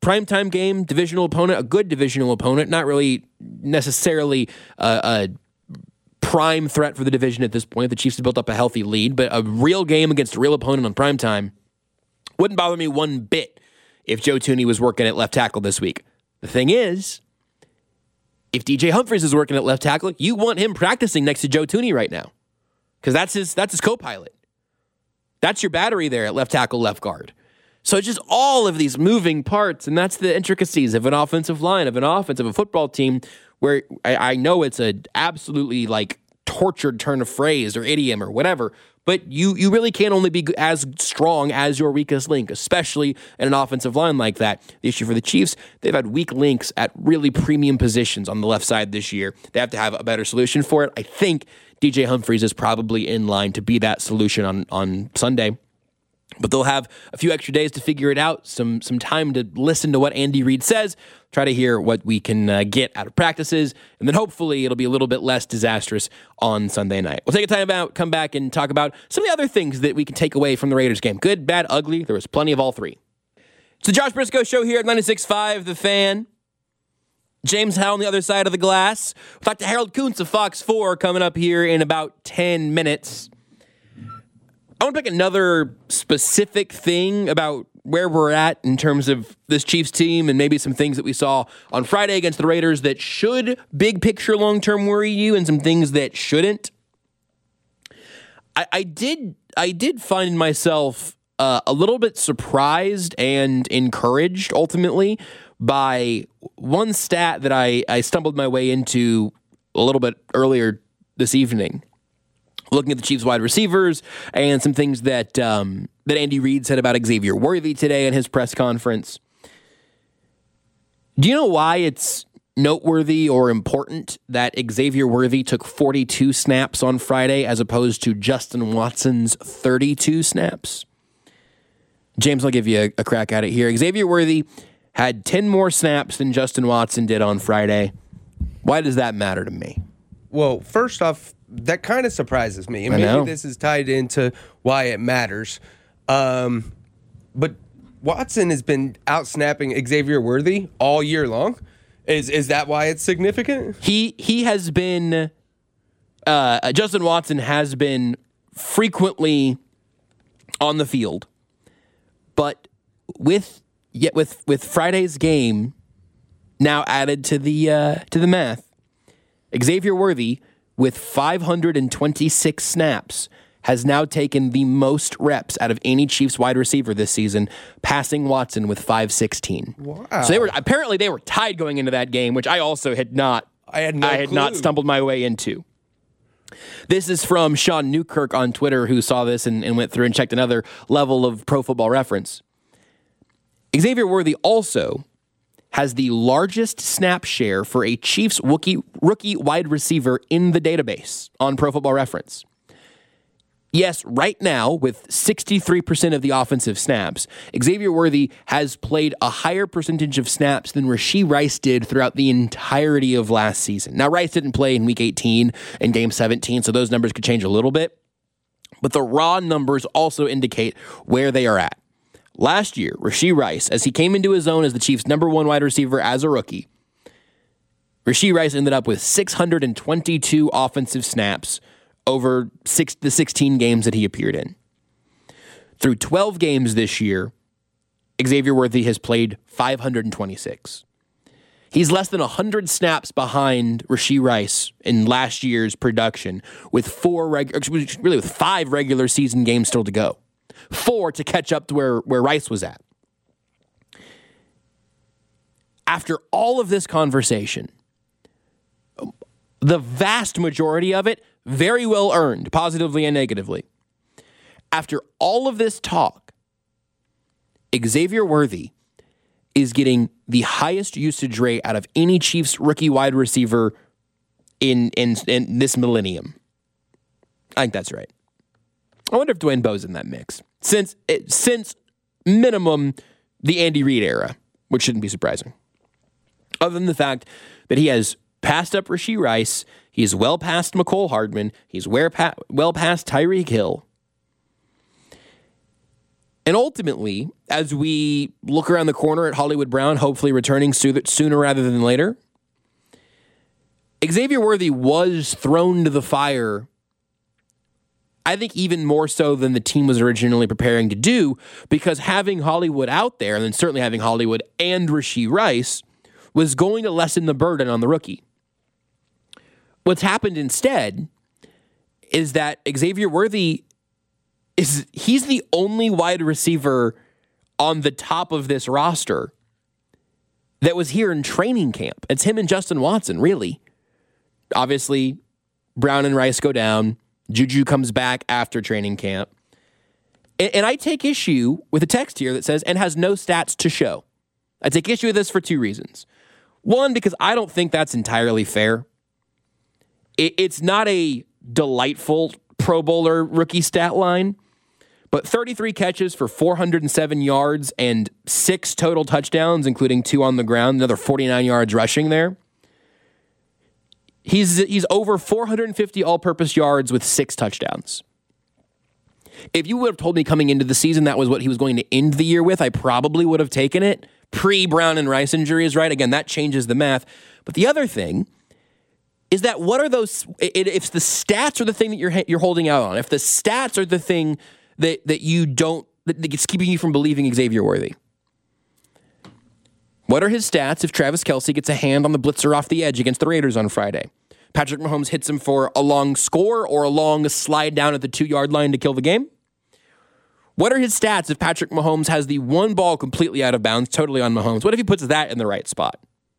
primetime game, divisional opponent, a good divisional opponent, not really necessarily a prime threat for the division at this point. The Chiefs have built up a healthy lead, but a real game against a real opponent on primetime wouldn't bother me one bit if Joe Thuney was working at left tackle this week. The thing is, if DJ Humphries is working at left tackle, you want him practicing next to Joe Thuney right now, because that's his co-pilot. That's your battery there at left tackle, left guard. So it's just all of these moving parts, and that's the intricacies of an offensive line, of a football team, where I know it's a absolutely like tortured turn of phrase or idiom or whatever, but you really can't only be as strong as your weakest link, especially in an offensive line like that. The issue for the Chiefs, they've had weak links at really premium positions on the left side this year. They have to have a better solution for it. I think DJ Humphries is probably in line to be that solution on Sunday. But they'll have a few extra days to figure it out, some time to listen to what Andy Reid says, try to hear what we can get out of practices, and then hopefully it'll be a little bit less disastrous on Sunday night. We'll take a time out, come back, and talk about some of the other things that we can take away from the Raiders game. Good, bad, ugly. There was plenty of all three. It's the Josh Briscoe Show here at 96.5 The Fan. James Howell on the other side of the glass. We'll talk to Harold Kuntz of Fox 4 coming up here in about 10 minutes. I want to pick another specific thing about where we're at in terms of this Chiefs team and maybe some things that we saw on Friday against the Raiders that should big picture long-term worry you, and some things that shouldn't. I did find myself a little bit surprised and encouraged ultimately by one stat that I stumbled my way into a little bit earlier this evening, looking at the Chiefs wide receivers and some things that Andy Reid said about Xavier Worthy today in his press conference. Do you know why it's noteworthy or important that Xavier Worthy took 42 snaps on Friday as opposed to Justin Watson's 32 snaps? James, I'll give you a crack at it here. Xavier Worthy had 10 more snaps than Justin Watson did on Friday. Why does that matter to me? Well, first off, that kind of surprises me. And maybe this is tied into why it matters. But Watson has been out-snapping Xavier Worthy all year long. Is that why it's significant? He has been Justin Watson has been frequently on the field, but with Friday's game now added to the math, Xavier Worthy, with 526 snaps, has now taken the most reps out of any Chiefs wide receiver this season, passing Watson with 516. Wow! So they were tied going into that game, which I also had not. I had not stumbled my way into. This is from Sean Newkirk on Twitter, who saw this and went through and checked another level of Pro Football Reference. Xavier Worthy also has the largest snap share for a Chiefs rookie wide receiver in the database on Pro Football Reference. Yes, right now, with 63% of the offensive snaps, Xavier Worthy has played a higher percentage of snaps than Rashee Rice did throughout the entirety of last season. Now, Rice didn't play in Week 18 and Game 17, so those numbers could change a little bit. But the raw numbers also indicate where they are at. Last year, Rashee Rice, as he came into his own as the Chiefs' number one wide receiver as a rookie, Rashee Rice ended up with 622 offensive snaps over the 16 games that he appeared in. Through 12 games this year, Xavier Worthy has played 526. He's less than 100 snaps behind Rashee Rice in last year's production, with 5 regular season games still to go. 4 to catch up to where Rice was at. After all of this conversation, the vast majority of it very well earned, positively and negatively. After all of this talk, Xavier Worthy is getting the highest usage rate out of any Chiefs rookie wide receiver in this millennium. I think that's right. I wonder if Dwayne Bowe's in that mix. Since minimum the Andy Reid era, which shouldn't be surprising. Other than the fact that he has passed up Rashee Rice, he's well past Mecole Hardman, he's well past Tyreek Hill. And ultimately, as we look around the corner at Hollywood Brown, hopefully returning sooner rather than later, Xavier Worthy was thrown to the fire, I think even more so than the team was originally preparing to do, because having Hollywood out there, and then certainly having Hollywood and Rashee Rice, was going to lessen the burden on the rookie. What's happened instead is that Xavier Worthy he's the only wide receiver on the top of this roster that was here in training camp. It's him and Justin Watson, really. Obviously, Brown and Rice go down. Juju comes back after training camp. And I take issue with a text here that says, and has no stats to show. I take issue with this for two reasons. One, because I don't think that's entirely fair. It's not a delightful Pro Bowler rookie stat line, but 33 catches for 407 yards and 6 total touchdowns, including 2 on the ground, another 49 yards rushing there. He's over 450 all-purpose yards with 6 touchdowns. If you would have told me coming into the season that was what he was going to end the year with, I probably would have taken it. Pre-Brown and Rice injuries, right? Again, that changes the math. But the other thing is that what are those? If the stats are the thing that you're holding out on, if the stats are the thing that you don't, that's keeping you from believing Xavier Worthy, what are his stats if Travis Kelce gets a hand on the blitzer off the edge against the Raiders on Friday? Patrick Mahomes hits him for a long score or a long slide down at the 2-yard line to kill the game? What are his stats if Patrick Mahomes has the one ball completely out of bounds, totally on Mahomes? What if he puts that in the right spot?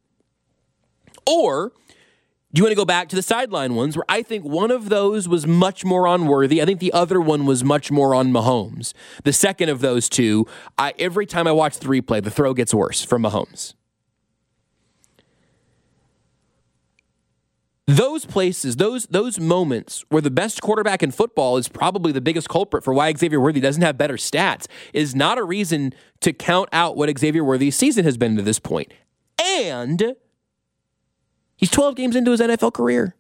Or do you want to go back to the sideline ones where I think one of those was much more on Worthy? I think the other one was much more on Mahomes. The second of those two, every time I watch the replay, the throw gets worse from Mahomes. Those places, those moments where the best quarterback in football is probably the biggest culprit for why Xavier Worthy doesn't have better stats is not a reason to count out what Xavier Worthy's season has been to this point. And he's 12 games into his NFL career.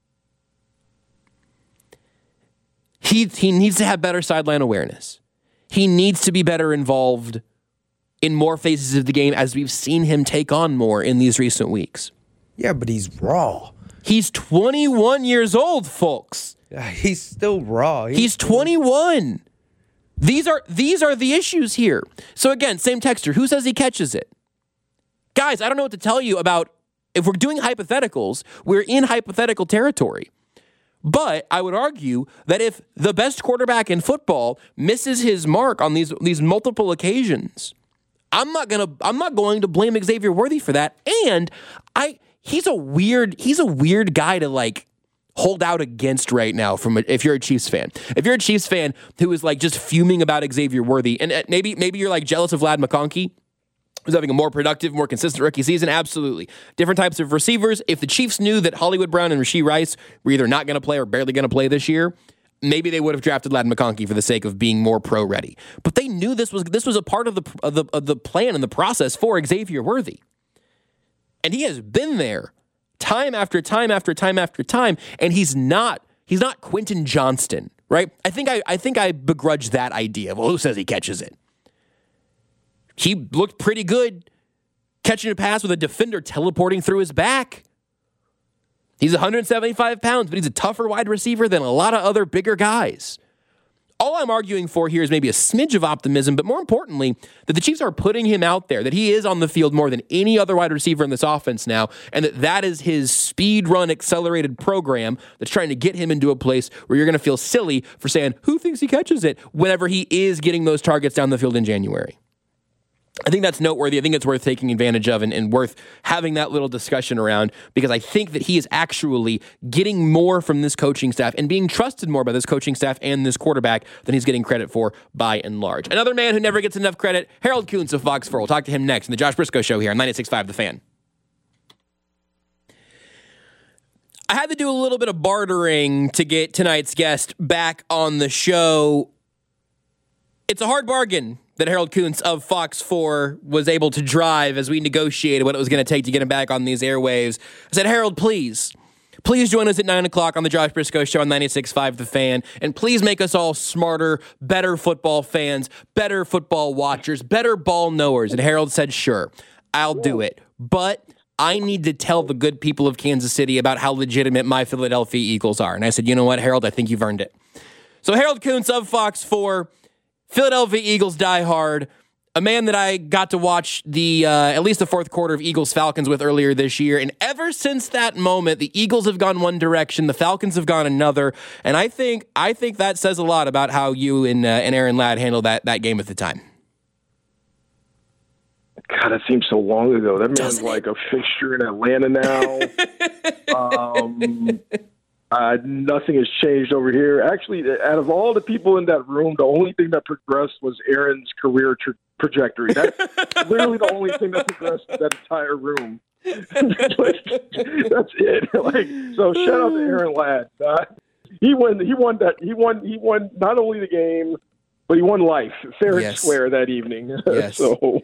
He needs to have better sideline awareness. He needs to be better involved in more phases of the game as we've seen him take on more in these recent weeks. Yeah, but he's raw. He's 21 years old, folks. He's still raw. He's 21. These are the issues here. So again, same texture. Who says he catches it? Guys, I don't know what to tell you about. If we're doing hypotheticals, we're in hypothetical territory. But I would argue that if the best quarterback in football misses his mark on these multiple occasions, I'm not going to blame Xavier Worthy for that. And he's a weird guy to like hold out against right now if you're a Chiefs fan. If you're a Chiefs fan who is like just fuming about Xavier Worthy, and maybe you're like jealous of Ladd McConkey, who's having a more productive, more consistent rookie season, absolutely. Different types of receivers. If the Chiefs knew that Hollywood Brown and Rashee Rice were either not going to play or barely going to play this year, maybe they would have drafted Ladd McConkey for the sake of being more pro-ready. But they knew this was a part of the plan and the process for Xavier Worthy. And he has been there time after time after time after time, and he's not Quentin Johnston, right? I think I begrudge that idea. Well, who says he catches it? He looked pretty good catching a pass with a defender teleporting through his back. He's 175 pounds, but he's a tougher wide receiver than a lot of other bigger guys. All I'm arguing for here is maybe a smidge of optimism, but more importantly, that the Chiefs are putting him out there, that he is on the field more than any other wide receiver in this offense now, and that is his speed run accelerated program that's trying to get him into a place where you're going to feel silly for saying, who thinks he catches it, whenever he is getting those targets down the field in January. I think that's noteworthy. I think it's worth taking advantage of and worth having that little discussion around, because I think that he is actually getting more from this coaching staff and being trusted more by this coaching staff and this quarterback than he's getting credit for by and large. Another man who never gets enough credit, Harold Kuntz of Fox 4. We'll talk to him next in the Josh Briscoe Show here on 96.5 The Fan. I had to do a little bit of bartering to get tonight's guest back on the show. It's a hard bargain that Harold Kuntz of Fox 4 was able to drive as we negotiated what it was going to take to get him back on these airwaves. I said, Harold, please, Please join us at 9 o'clock on the Josh Briscoe Show on 96.5 The Fan. And please make us all smarter, better football fans, better football watchers, better ball knowers. And Harold said, sure, I'll do it. But I need to tell the good people of Kansas City about how legitimate my Philadelphia Eagles are. And I said, you know what, Harold, I think you've earned it. So Harold Kuntz of Fox 4, Philadelphia Eagles Die Hard, a man that I got to watch at least the fourth quarter of Eagles-Falcons with earlier this year. And ever since that moment, the Eagles have gone one direction, the Falcons have gone another. And I think that says a lot about how you and Aaron Ladd handled that game at the time. God, that seems so long ago. That man's like a fixture in Atlanta now. Nothing has changed over here. Actually, out of all the people in that room, the only thing that progressed was Aaron's career trajectory. That's literally the only thing that progressed in that entire room. That's it. So shout out to Aaron Ladd. He won not only the game, but he won life fair and square that evening. Yes.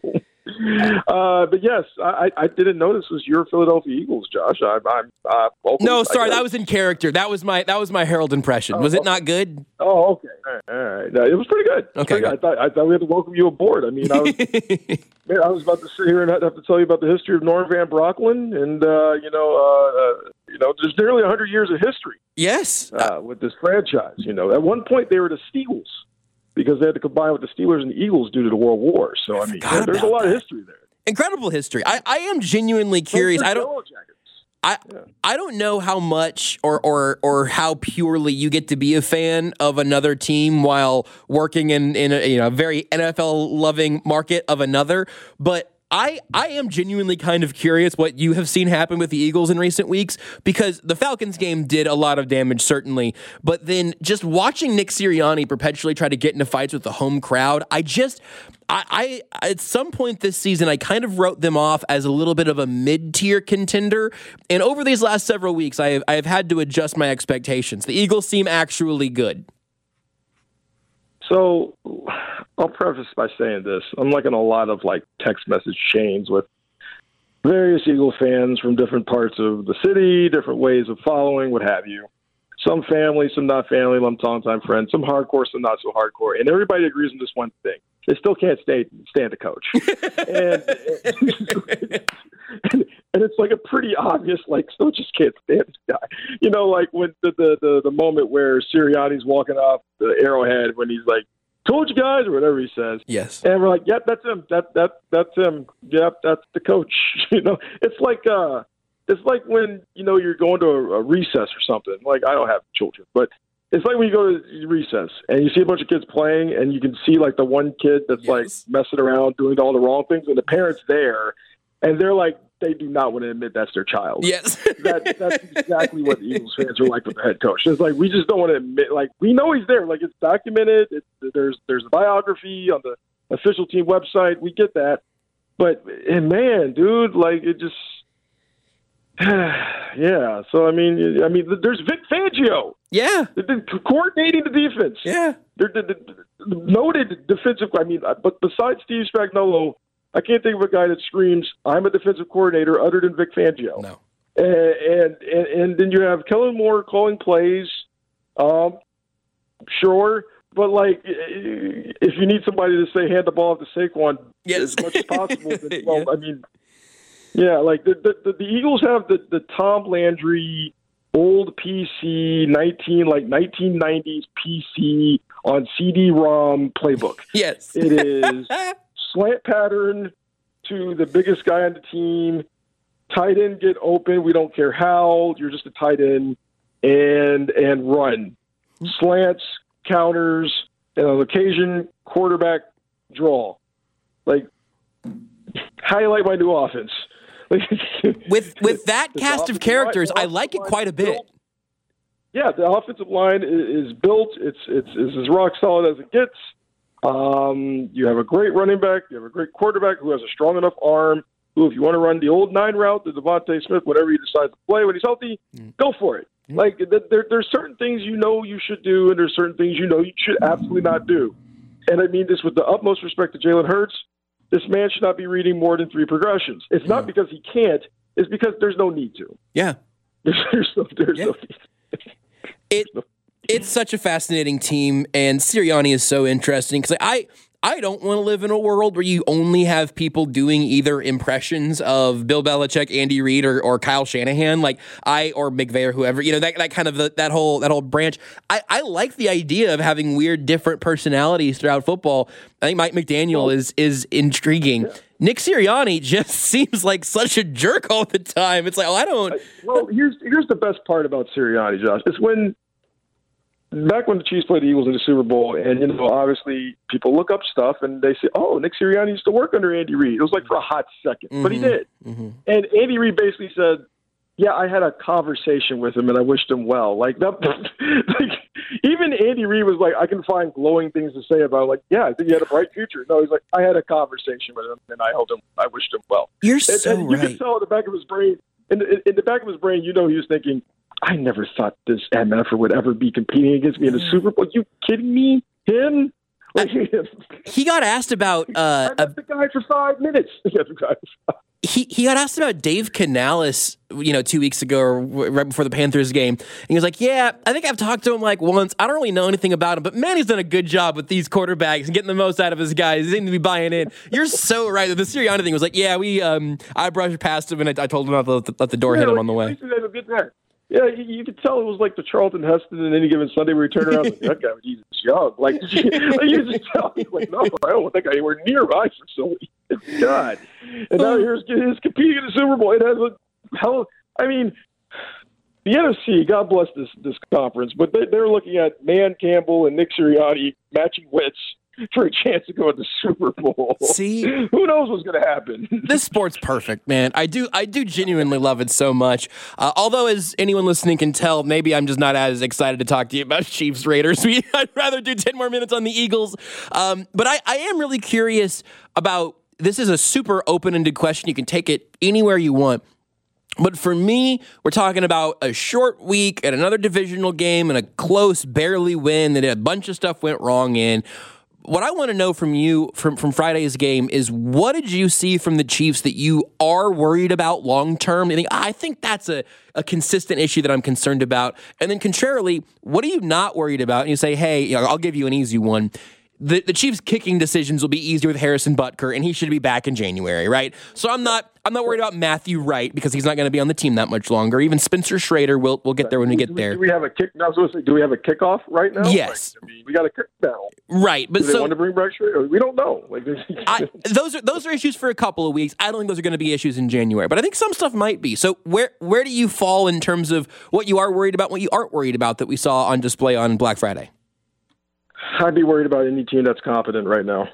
But yes, I didn't know this was your Philadelphia Eagles, Josh. No, sorry, that was in character. That was my Harold impression. Was it not good? Oh, okay, all right. No, it was pretty good. Okay, good. I thought we had to welcome you aboard. I mean, I was about to sit here and have to tell you about the history of Norm Van Brocklin, and there's nearly 100 years of history. Yes, with this franchise. At one point they were the Steagles, because they had to combine with the Steelers and the Eagles due to the World War. So, I mean, there's a lot of history there. Incredible history. I am genuinely curious. I don't know how much or how purely you get to be a fan of another team while working in a very NFL-loving market of another, but I am genuinely kind of curious what you have seen happen with the Eagles in recent weeks, because the Falcons game did a lot of damage, certainly, but then just watching Nick Sirianni perpetually try to get into fights with the home crowd, I at some point this season, I kind of wrote them off as a little bit of a mid-tier contender, and over these last several weeks, I have had to adjust my expectations. The Eagles seem actually good. So I'll preface by saying this. I'm like in a lot of text message chains with various Eagle fans from different parts of the city, different ways of following, what have you. Some family, some not family, some longtime friends, some hardcore, some not so hardcore. And everybody agrees on this one thing. They still can't stand the coach. And it's a pretty obvious, still just can't stand this guy. When the moment where Sirianni's walking off the Arrowhead when he's like, told you guys, or whatever he says. Yes. And we're like, yep, that's him. That's him. Yep, that's the coach. It's like when, you're going to a recess or something. I don't have children, but it's like when you go to recess and you see a bunch of kids playing and you can see the one kid that's messing around, doing all the wrong things, and the parents there, and they're they do not want to admit that's their child. Yes. That's exactly what the Eagles fans are like with the head coach. It's we just don't want to admit, we know he's there. It's documented. There's a biography on the official team website. We get that. But, man, dude, it just, yeah. So, I mean, there's Vic Fangio. Yeah. Coordinating the defense. Yeah. They're noted defensive. But besides Steve Spagnuolo, I can't think of a guy that screams, I'm a defensive coordinator, other than Vic Fangio. No. And then you have Kellen Moore calling plays. Sure. But, if you need somebody to say hand the ball off to Saquon as much as possible, then, the Eagles have the Tom Landry old PC 1990s PC on CD-ROM playbook. Yes. It is slant pattern to the biggest guy on the team. Tight end get open. We don't care how. You're just a tight end, and run. Slants, counters, and on occasion, quarterback draw. How you like my new offense? With that cast of characters, I like it quite a bit. Yeah, the offensive line is built. It's as rock solid as it gets. You have a great running back. You have a great quarterback who has a strong enough arm. Who, if you want to run the old 9 route, the Devontae Smith, whatever he decides to play when he's healthy, go for it. There's certain things you should do, and there's certain things you should absolutely not do. And I mean this with the utmost respect to Jalen Hurts. This man should not be reading more than 3 progressions. It's not because he can't. It's because there's no need to. Yeah. There's no It's such a fascinating team, and Sirianni is so interesting because I don't want to live in a world where you only have people doing either impressions of Bill Belichick, Andy Reid, or Kyle Shanahan, or McVay or whoever, that kind of that whole branch. I like the idea of having weird, different personalities throughout football. I think Mike McDaniel is intriguing. Yeah. Nick Sirianni just seems like such a jerk all the time. It's like, Well, here's the best part about Sirianni, Josh. It's back when the Chiefs played the Eagles in the Super Bowl, and obviously people look up stuff and they say, "Oh, Nick Sirianni used to work under Andy Reid." It was like for a hot second, but he did. Mm-hmm. And Andy Reid basically said, "Yeah, I had a conversation with him and I wished him well." Like that, even Andy Reid was like, "I can find glowing things to say about." Like, yeah, I think he had a bright future. No, he's like, "I had a conversation with him and I wished him well." You're and right. You can tell in the back of his brain. In the back of his brain, he was thinking, I never thought this MFer would ever be competing against me in the Super Bowl. You kidding me? Him? He got asked about I met the guy for 5 minutes. He got asked about Dave Canales, 2 weeks ago or right before the Panthers game. And he was like, "Yeah, I think I've talked to him like once. I don't really know anything about him, but man, he's done a good job with these quarterbacks and getting the most out of his guys. He seems to be buying in." You're so right. The Sirianni thing was like, "Yeah, I brushed past him and I told him not to let the door hit him on the way." Yeah, you could tell it was like the Charlton Heston in Any Given Sunday where you turn around and that guy, Jesus, young. Like, you just tell me, like, no, I don't want that guy anywhere near my facility. God. And now he's competing in the Super Bowl. It has the NFC, God bless this conference, but they're looking at Man Campbell and Nick Sirianni matching wits for a chance to go to the Super Bowl. See, who knows what's going to happen? This sport's perfect, man. I do genuinely love it so much. Although, as anyone listening can tell, maybe I'm just not as excited to talk to you about Chiefs Raiders. I'd rather do 10 more minutes on the Eagles. But I am really curious about. This is a super open-ended question. You can take it anywhere you want. But for me, we're talking about a short week and another divisional game and a close, barely win that a bunch of stuff went wrong in. What I want to know from you from Friday's game is, what did you see from the Chiefs that you are worried about long-term? I think that's a consistent issue that I'm concerned about. And then contrarily, what are you not worried about? And you say, hey, I'll give you an easy one. The Chiefs' kicking decisions will be easier with Harrison Butker, and he should be back in January, right? So I'm not worried about Matthew Wright because he's not going to be on the team that much longer. Even Spencer Schrader, we'll get there when we get there. Do we have a kick? I was going to say, do we have a kickoff right now? Yes, we got a kick now. Right, but do they want to bring back Schrader? We don't know. Those are issues for a couple of weeks. I don't think those are going to be issues in January, but I think some stuff might be. So where do you fall in terms of what you are worried about, what you aren't worried about that we saw on display on Black Friday? I'd be worried about any team that's competent right now.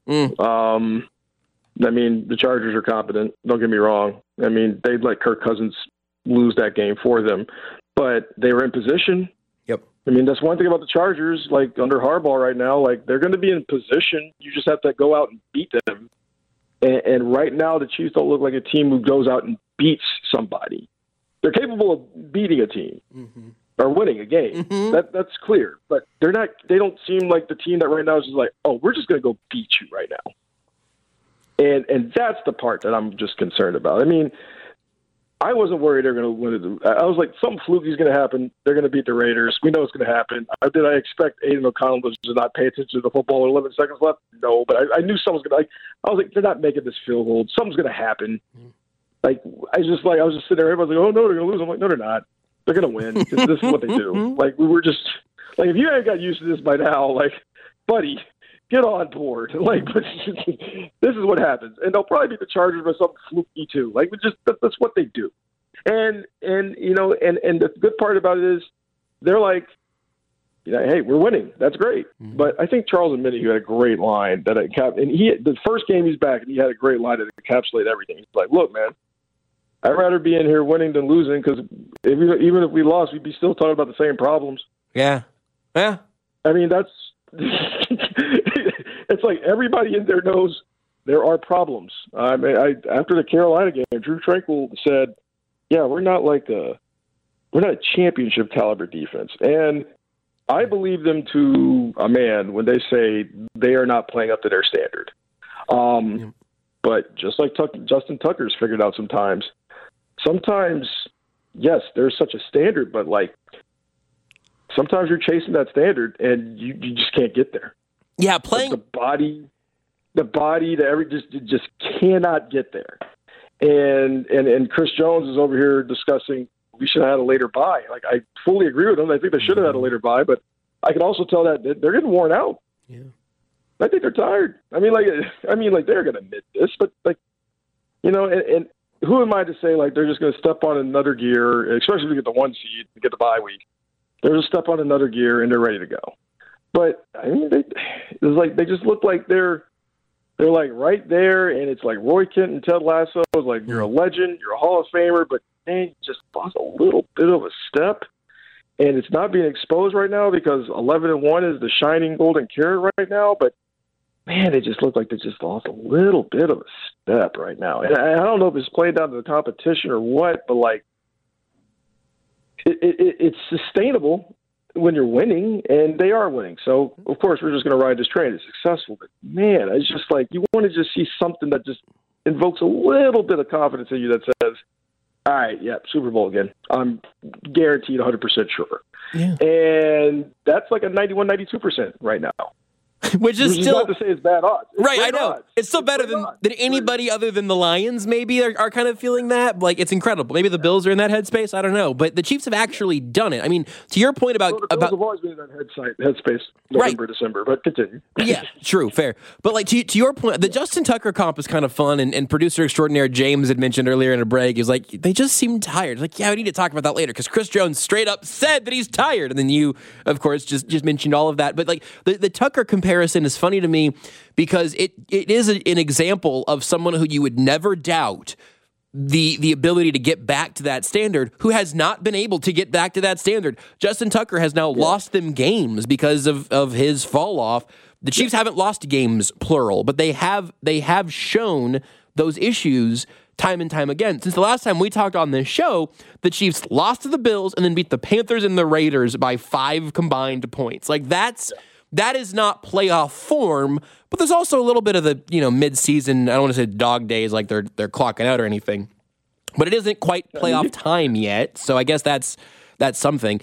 The Chargers are competent. Don't get me wrong. They'd let Kirk Cousins lose that game for them, but they were in position. Yep. That's one thing about the Chargers. Like under Harbaugh right now, like they're going to be in position. You just have to go out and beat them. And right now, the Chiefs don't look like a team who goes out and beats somebody. They're capable of beating a team. Mm-hmm. Or winning a game. Mm-hmm. That's clear. But they're not. They don't seem like the team that right now is just like, oh, we're just going to go beat you right now. And that's the part that I'm just concerned about. I wasn't worried they're going to win it. I was like, something fluky is going to happen. They're going to beat the Raiders. We know it's going to happen. Did I expect Aiden O'Connell to not pay attention to the football with 11 seconds left? No, but I knew someone's going to. I was like, they're not making this field goal. Something's going to happen. Mm-hmm. I was just sitting there. Everybody's like, oh no, they're going to lose. I'm like, no, they're not. They're going to win. This is what they do. Like, we were just like, if you ain't got used to this by now, like, buddy, get on board. Like, but this is what happens, and they'll probably beat the Chargers by something fluky too. Like, that's what they do. And the good part about it is they're like, hey, we're winning. That's great. Mm-hmm. But I think Charles Omenihu had a great line that the first game he's back, and he had a great line that encapsulated everything. He's like, look, man, I'd rather be in here winning than losing, because even if we lost, we'd be still talking about the same problems. Yeah. That's it's like everybody in there knows there are problems. After the Carolina game, Drew Tranquill said, yeah, we're not a championship caliber defense. And I believe them to a man when they say they are not playing up to their standard. But just like Justin Tucker's figured out sometimes yes, there's such a standard, but like sometimes you're chasing that standard and you just can't get there. Yeah, playing the body, just cannot get there. And Chris Jones is over here discussing we should have had a later bye. Like, I fully agree with him. I think they should have had a later bye, but I can also tell that they're getting worn out. Yeah. I think they're tired. I mean, they're going to admit this, but like, you know, and who am I to say like they're just going to step on another gear, especially if you get the 1 seed and get the bye week. They're going to step on another gear and they're ready to go. But I mean, they just look like they're like right there, and it's like Roy Kent and Ted Lasso is like, you're a legend, you're a Hall of Famer, but they just lost a little bit of a step, and it's not being exposed right now because 11-1 is the shining golden carrot right now. But man, they just look like they just lost a little bit of a step right now, and I don't know if it's playing down to the competition or what, but like it's sustainable when you're winning, and they are winning. So, of course, we're just going to ride this train. It's successful. But, man, it's just like you want to just see something that just invokes a little bit of confidence in you that says, all right, yeah, Super Bowl again. I'm guaranteed 100% sure. Yeah. And that's like a 91, 92% right now. Which is still not to say it's bad odds. It's right, I know. Odds. It's still better than anybody other than the Lions maybe are kind of feeling that. Like, it's incredible. Maybe the Bills are in that headspace. I don't know. But the Chiefs have actually done it. I mean, to your point about... The Bills have always been in that headspace November, December, but continue. Yeah, true, fair. But like to your point, the Justin Tucker comp is kind of fun, and producer extraordinaire James had mentioned earlier in a break, is like, they just seem tired. Like, yeah, we need to talk about that later, because Chris Jones straight up said that he's tired, and then you, of course, just mentioned all of that. But like, the Tucker comparison is funny to me, because it is an example of someone who you would never doubt the ability to get back to that standard, who has not been able to get back to that standard. Justin Tucker has now lost them games because of his fall off. The Chiefs haven't lost games, plural, but they have shown those issues time and time again. Since the last time we talked on this show, the Chiefs lost to the Bills and then beat the Panthers and the Raiders by 5 combined points. Like, that is not playoff form, but there's also a little bit of the, mid-season, I don't want to say dog days like they're clocking out or anything, but it isn't quite playoff time yet. So I guess that's something.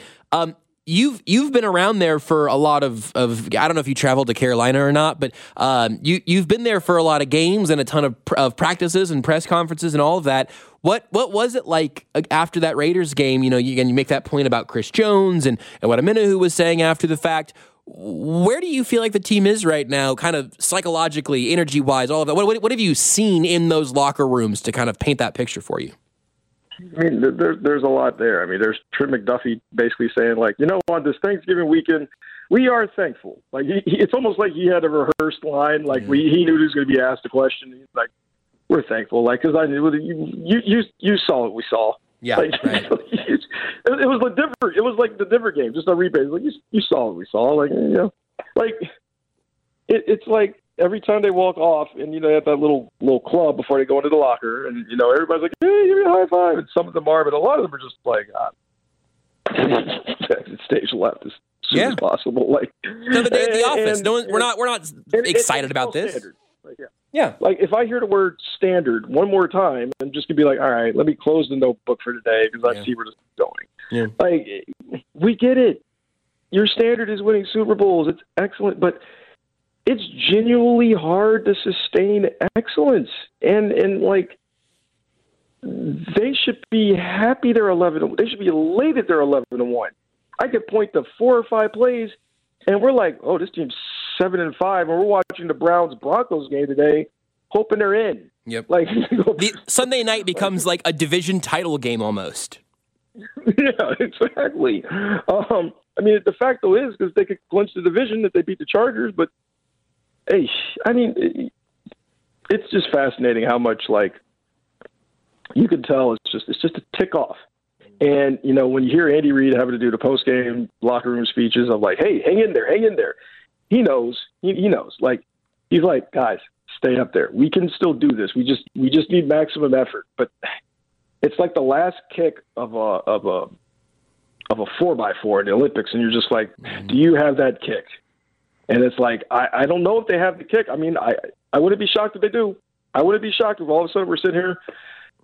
You've been around there for a lot of I don't know if you traveled to Carolina or not, but you've been there for a lot of games and a ton of practices and press conferences and all of that. What was it like after that Raiders game? You make that point about Chris Jones and what Omenihu was saying after the fact. Where do you feel like the team is right now, kind of psychologically, energy-wise, all of that? What have you seen in those locker rooms to kind of paint that picture for you? I mean, there's a lot there. I mean, there's Trent McDuffie basically saying, like, on this Thanksgiving weekend, we are thankful. Like, it's almost like he had a rehearsed line. Like, he knew he was going to be asked a question. He's like, we're thankful. Like, because I knew you saw what we saw. Yeah, like, right. It was different. It was like the different game, just a replay. Like, you saw what we saw. Like, like it's like every time they walk off, and they have that little club before they go into the locker, and everybody's like, "Hey, give me a high five." And some of them are, but a lot of them are just like, exit stage left as soon as possible. Like another day at the office. We're not excited about this. Like, yeah. Like, if I hear the word standard one more time, I'm just going to be like, all right, let me close the notebook for today because I see where this is going. Yeah. Like, we get it. Your standard is winning Super Bowls. It's excellent, but it's genuinely hard to sustain excellence. And like, they should be happy they're 11. They should be elated they're 11-1. I could point to 4 or 5 plays, and we're like, oh, this team's 7-5, and we're watching the Browns-Broncos game today, hoping they're in. Yep. Like, the Sunday night becomes like a division title game almost. Yeah, exactly. I mean, the fact though is because they could clinch the division if they beat the Chargers, but hey, I mean, it's just fascinating how much like you can tell it's just a tick off. And when you hear Andy Reid having to do the post game locker room speeches of like, hey, hang in there. He knows. He knows. Like, he's like, guys, stay up there. We can still do this. We just need maximum effort. But it's like the last kick of a 4x4 in the Olympics, and you're just like, do you have that kick? And it's like, I don't know if they have the kick. I mean, I wouldn't be shocked if they do. I wouldn't be shocked if all of a sudden we're sitting here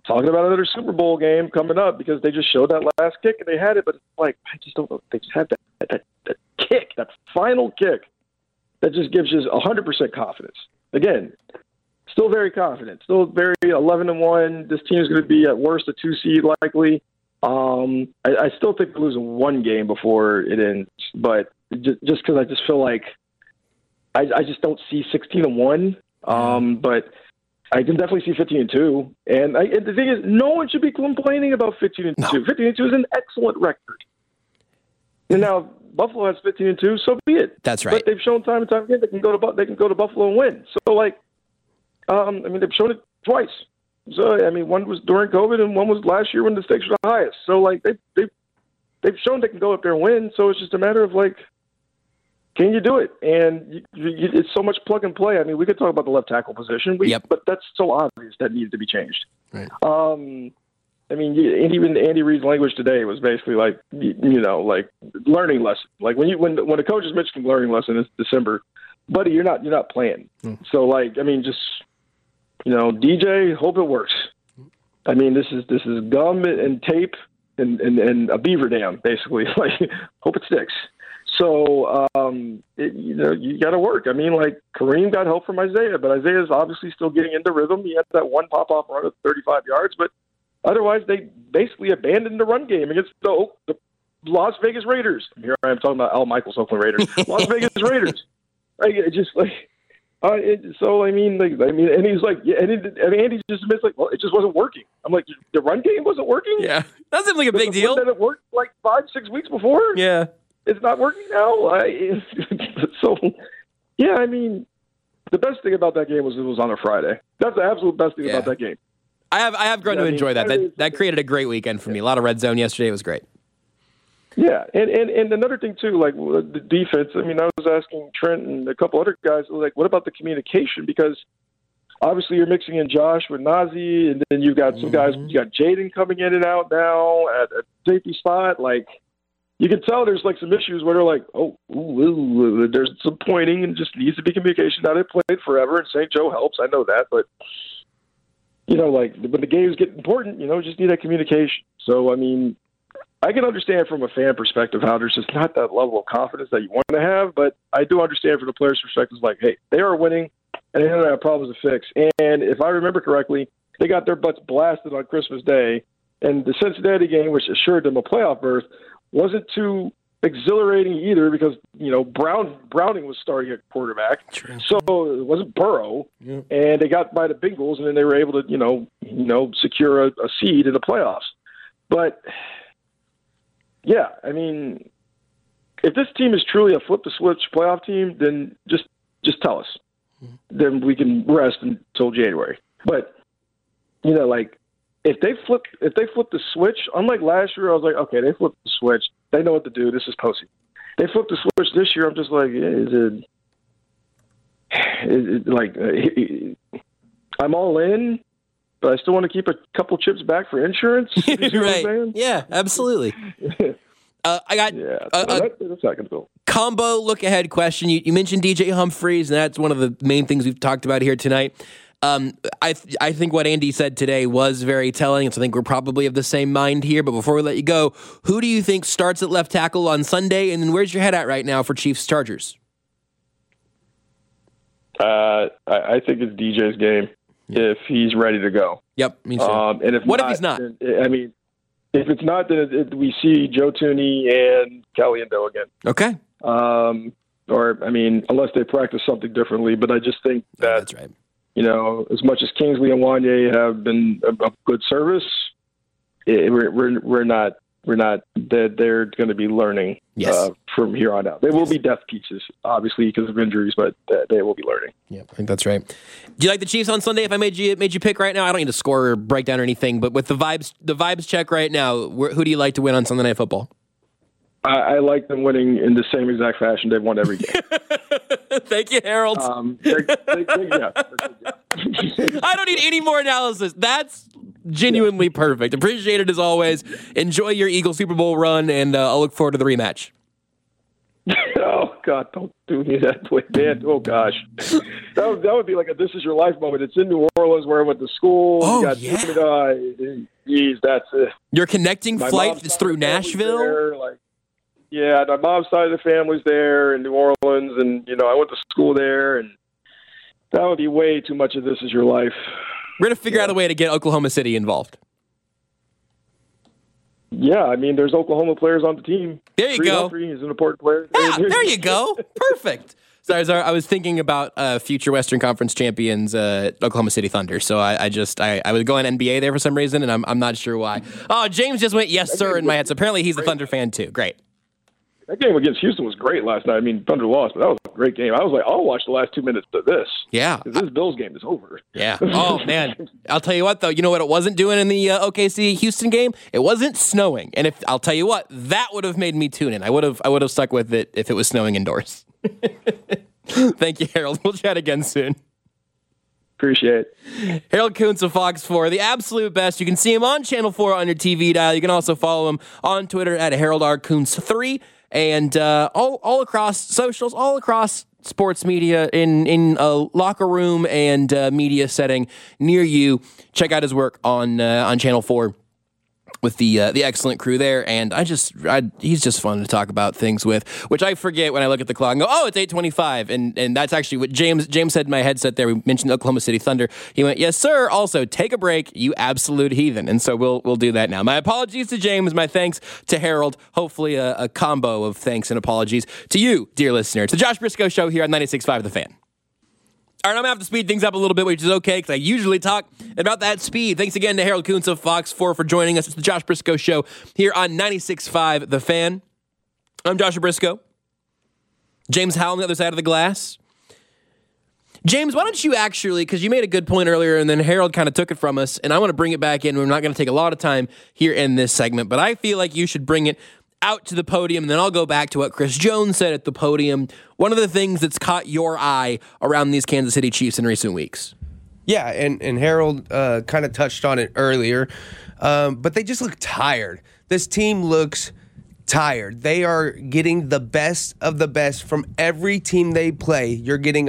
talking about another Super Bowl game coming up because they just showed that last kick and they had it, but it's like, I just don't know. They just had that kick, that final kick that just gives you 100% confidence. Again, still very confident, still very 11-1. This team is going to be at worst a 2 seed likely. I still think they're losing one game before it ends, but just because I just feel like I just don't see 16-1. But I can definitely see 15-2. And the thing is, no one should be complaining about 15-2. No. 15-2 is an excellent record. And now Buffalo has 15-2, so be it. That's right. But they've shown time and time again they can go to Buffalo and win. So they've shown it twice. So one was during COVID and one was last year when the stakes were the highest. So they've shown they can go up there and win. So it's just a matter of can you do it? And it's so much plug and play. We could talk about the left tackle position, but that's so obvious that needed to be changed. Right. And even Andy Reid's language today was basically learning lesson. Like when a coach is mentioning learning lesson, it's December, buddy, you're not playing. So DJ, hope it works. This is gum and tape and a beaver dam, basically. Hope it sticks. So, you got to work. Kareem got help from Isaiah, but Isaiah's obviously still getting into rhythm. He had that one pop-off run of 35 yards, but otherwise they basically abandoned the run game against the Las Vegas Raiders. Here I am talking about Al Michaels' Oakland Raiders. Las Vegas Raiders. And he's like, yeah, and Andy just admits, well, it just wasn't working. I'm like, the run game wasn't working? Yeah. That seems like a big deal. That it worked 5-6 weeks before? Yeah. It's not working now. The best thing about that game was it was on a Friday. That's the absolute best thing about that game. I have grown to enjoy that. That created a great weekend for me. A lot of red zone yesterday. It was great. Yeah, and another thing too, the defense. I was asking Trent and a couple other guys, what about the communication? Because obviously you're mixing in Josh with Nazi, and then you've got some guys. You got Jaden coming in and out now at safety spot. You can tell there's some issues where they're there's some pointing and just needs to be communication. Now they played forever, and St. Joe helps. I know that, but when the games get important, just need that communication. So I can understand from a fan perspective how there's just not that level of confidence that you want to have, but I do understand from the players' perspective, hey, they are winning, and they don't have problems to fix. And if I remember correctly, they got their butts blasted on Christmas Day, and the Cincinnati game, which assured them a playoff berth, wasn't too exhilarating either because, Browning was starting at quarterback. True. So it wasn't Burrow. Yeah. And they got by the Bengals, and then they were able to, secure a seed in the playoffs. But, yeah, if this team is truly a flip-the-switch playoff team, then just tell us. Mm-hmm. Then we can rest until January. But, if they flip the switch, unlike last year, I was like, okay, they flipped the switch. They know what to do. This is postseason. They flipped the switch this year. I'm just like, I'm all in, but I still want to keep a couple chips back for insurance. Right? Yeah, absolutely. I got that's not gonna go. Combo look ahead question. You mentioned DJ Humphries, and that's one of the main things we've talked about here tonight. I think what Andy said today was very telling, so I think we're probably of the same mind here. But before we let you go, who do you think starts at left tackle on Sunday, and then where's your head at right now for Chiefs-Chargers? I think it's DJ's game if he's ready to go. Yep, me too. And if he's not? Then, if it's not, then we see Joe Thuney and Caliendo again. Okay. Unless they practice something differently. But I just think that that's right. As much as Kingsley and Wanye have been of good service, we're not. They're going to be learning from here on out. They will be death pieces, obviously, because of injuries, but they will be learning. Yeah, I think that's right. Do you like the Chiefs on Sunday? If I made you pick right now, I don't need a score or breakdown or anything, but with the vibes check right now, who do you like to win on Sunday Night Football? I like them winning in the same exact fashion they've won every game. Thank you, Harold. Yeah. I don't need any more analysis. That's genuinely perfect. Appreciate it as always. Enjoy your Eagles Super Bowl run, and I'll look forward to the rematch. Oh, God, don't do me that way, man. Oh, gosh. That would be like a This Is Your Life moment. It's in New Orleans where I went to school. Oh, yeah. Geez, that's it. Your connecting flight is through Nashville? Yeah, my mom's side of the family's there in New Orleans, and, I went to school there, and that would be way too much of This Is Your Life. We're going to figure out a way to get Oklahoma City involved. Yeah, I mean, there's Oklahoma players on the team. There you go. Humphrey is an important player. Yeah, there you go. Perfect. So I was thinking about future Western Conference champions, Oklahoma City Thunder. So I was going NBA there for some reason, and I'm not sure why. Oh, James just went, yes, sir, in my head. So apparently he's a Thunder fan, too. Great. That game against Houston was great last night. I mean, Thunder lost, but that was a great game. I was like, I'll watch the last 2 minutes of this. Yeah. Because this Bills game is over. Yeah. Oh, man. I'll tell you what, though. You know what it wasn't doing in the OKC-Houston game? It wasn't snowing. And I'll tell you what, that would have made me tune in. I would have stuck with it if it was snowing indoors. Thank you, Harold. We'll chat again soon. Appreciate it. Harold Kuntz of Fox 4, the absolute best. You can see him on Channel 4 on your TV dial. You can also follow him on Twitter at Harold R. Kuntz 3. And all across socials, all across sports media, in a locker room and media setting near you. Check out his work on Channel 4 with the excellent crew there. And he's just fun to talk about things with, which I forget when I look at the clock and go, oh, it's 8:25. And that's actually what James said in my headset there. We mentioned the Oklahoma City Thunder. He went, yes, sir. Also, take a break, you absolute heathen. And so we'll do that now. My apologies to James. My thanks to Harold. Hopefully a combo of thanks and apologies to you, dear listener. It's the Josh Briscoe Show here on 96.5 The Fan. All right, I'm going to have to speed things up a little bit, which is okay, because I usually talk about that speed. Thanks again to Harold Kuntz of Fox 4 for joining us. It's the Josh Briscoe Show here on 96.5 The Fan. I'm Joshua Briscoe. James Howell on the other side of the glass. James, why don't you actually, because you made a good point earlier, and then Harold kind of took it from us, and I want to bring it back in. We're not going to take a lot of time here in this segment, but I feel like you should bring it out to the podium, and then I'll go back to what Chris Jones said at the podium. One of the things that's caught your eye around these Kansas City Chiefs in recent weeks. Yeah, and Harold kind of touched on it earlier, but they just look tired. This team looks tired. They are getting the best of the best from every team they play. You're getting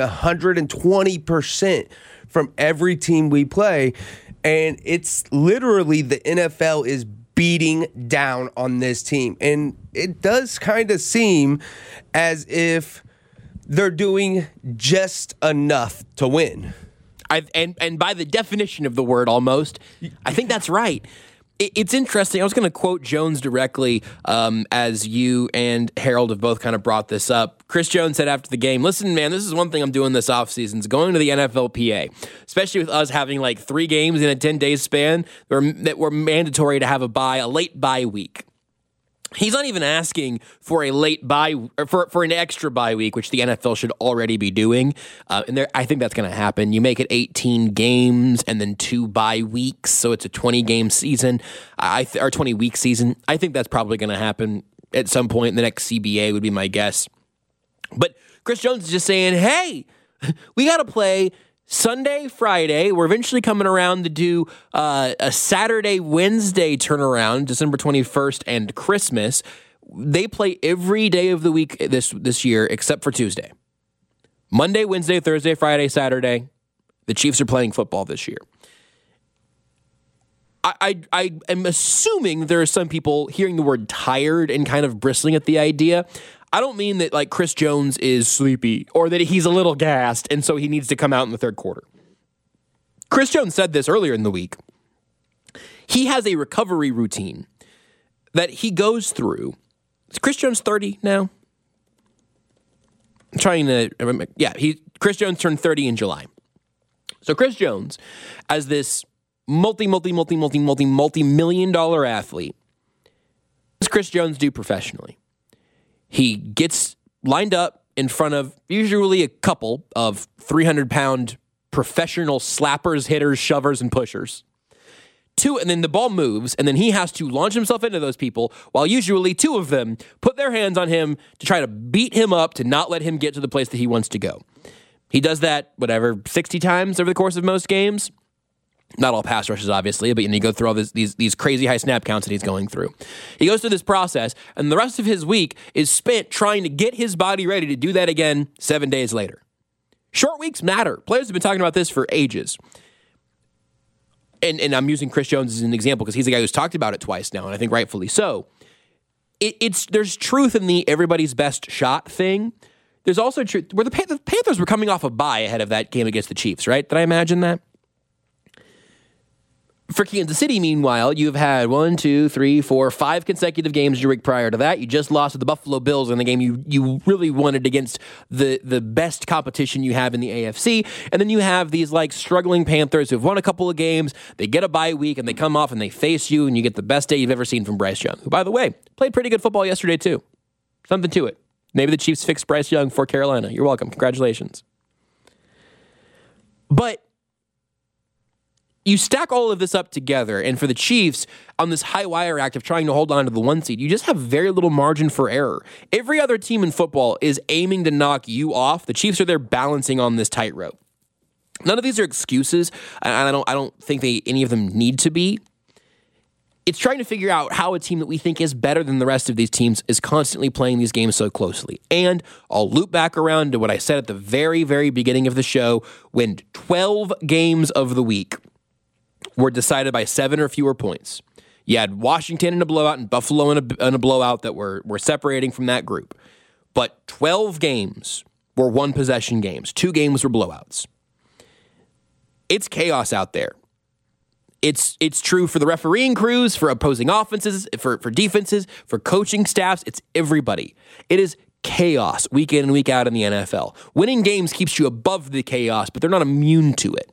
120% from every team we play, and it's literally the NFL is beating down on this team. And it does kind of seem as if they're doing just enough to win. And by the definition of the word almost, I think that's right. It's interesting. I was going to quote Jones directly as you and Harold have both kind of brought this up. Chris Jones said after the game, listen, man, this is one thing I'm doing this offseason is going to the NFLPA, especially with us having like 3 games in a 10-day span that were mandatory to have a late bye week. He's not even asking for a late bye for an extra bye week, which the NFL should already be doing. And I think that's going to happen. You make it 18 games and then 2 bye weeks, so it's a 20-game season, or 20-week season. I think that's probably going to happen at some point in the next CBA would be my guess. But Chris Jones is just saying, hey, we got to play Sunday, Friday. We're eventually coming around to do a Saturday, Wednesday turnaround, December 21st and Christmas. They play every day of the week this year except for Tuesday. Monday, Wednesday, Thursday, Friday, Saturday. The Chiefs are playing football this year. I am assuming there are some people hearing the word tired and kind of bristling at the idea. I don't mean that like Chris Jones is sleepy or that he's a little gassed and so he needs to come out in the third quarter. Chris Jones said this earlier in the week. He has a recovery routine that he goes through. Is Chris Jones 30 now? I'm trying to remember. Yeah, Chris Jones turned 30 in July. So Chris Jones, as this multi-million-dollar athlete, what does Chris Jones do professionally? He gets lined up in front of usually a couple of 300-pound professional slappers, hitters, shovers, and pushers. 2, and then the ball moves, and then he has to launch himself into those people, while usually 2 of them put their hands on him to try to beat him up to not let him get to the place that he wants to go. He does that, 60 times over the course of most games. Not all pass rushes, obviously, but you go through all these crazy high snap counts that he's going through. He goes through this process, and the rest of his week is spent trying to get his body ready to do that again 7 days later. Short weeks matter. Players have been talking about this for ages. And I'm using Chris Jones as an example because he's the guy who's talked about it twice now, and I think rightfully so. There's truth in the everybody's best shot thing. There's also truth where the Panthers were coming off a bye ahead of that game against the Chiefs, right? Did I imagine that? For Kansas City, meanwhile, you've had 1, 2, 3, 4, 5 consecutive games your week prior to that. You just lost to the Buffalo Bills in the game you really wanted against the best competition you have in the AFC. And then you have these struggling Panthers who've won a couple of games. They get a bye week and they come off and they face you and you get the best day you've ever seen from Bryce Young, who, by the way, played pretty good football yesterday too. Something to it. Maybe the Chiefs fixed Bryce Young for Carolina. You're welcome. Congratulations. But you stack all of this up together, and for the Chiefs, on this high wire act of trying to hold on to the 1 seed, you just have very little margin for error. Every other team in football is aiming to knock you off. The Chiefs are there balancing on this tightrope. None of these are excuses. I don't think any of them need to be. It's trying to figure out how a team that we think is better than the rest of these teams is constantly playing these games so closely. And I'll loop back around to what I said at the very, very beginning of the show, when 12 games of the week were decided by 7 or fewer points. You had Washington in a blowout and Buffalo in a blowout that were separating from that group. But 12 games were one-possession games. 2 games were blowouts. It's chaos out there. It's true for the refereeing crews, for opposing offenses, for defenses, for coaching staffs. It's everybody. It is chaos week in and week out in the NFL. Winning games keeps you above the chaos, but they're not immune to it.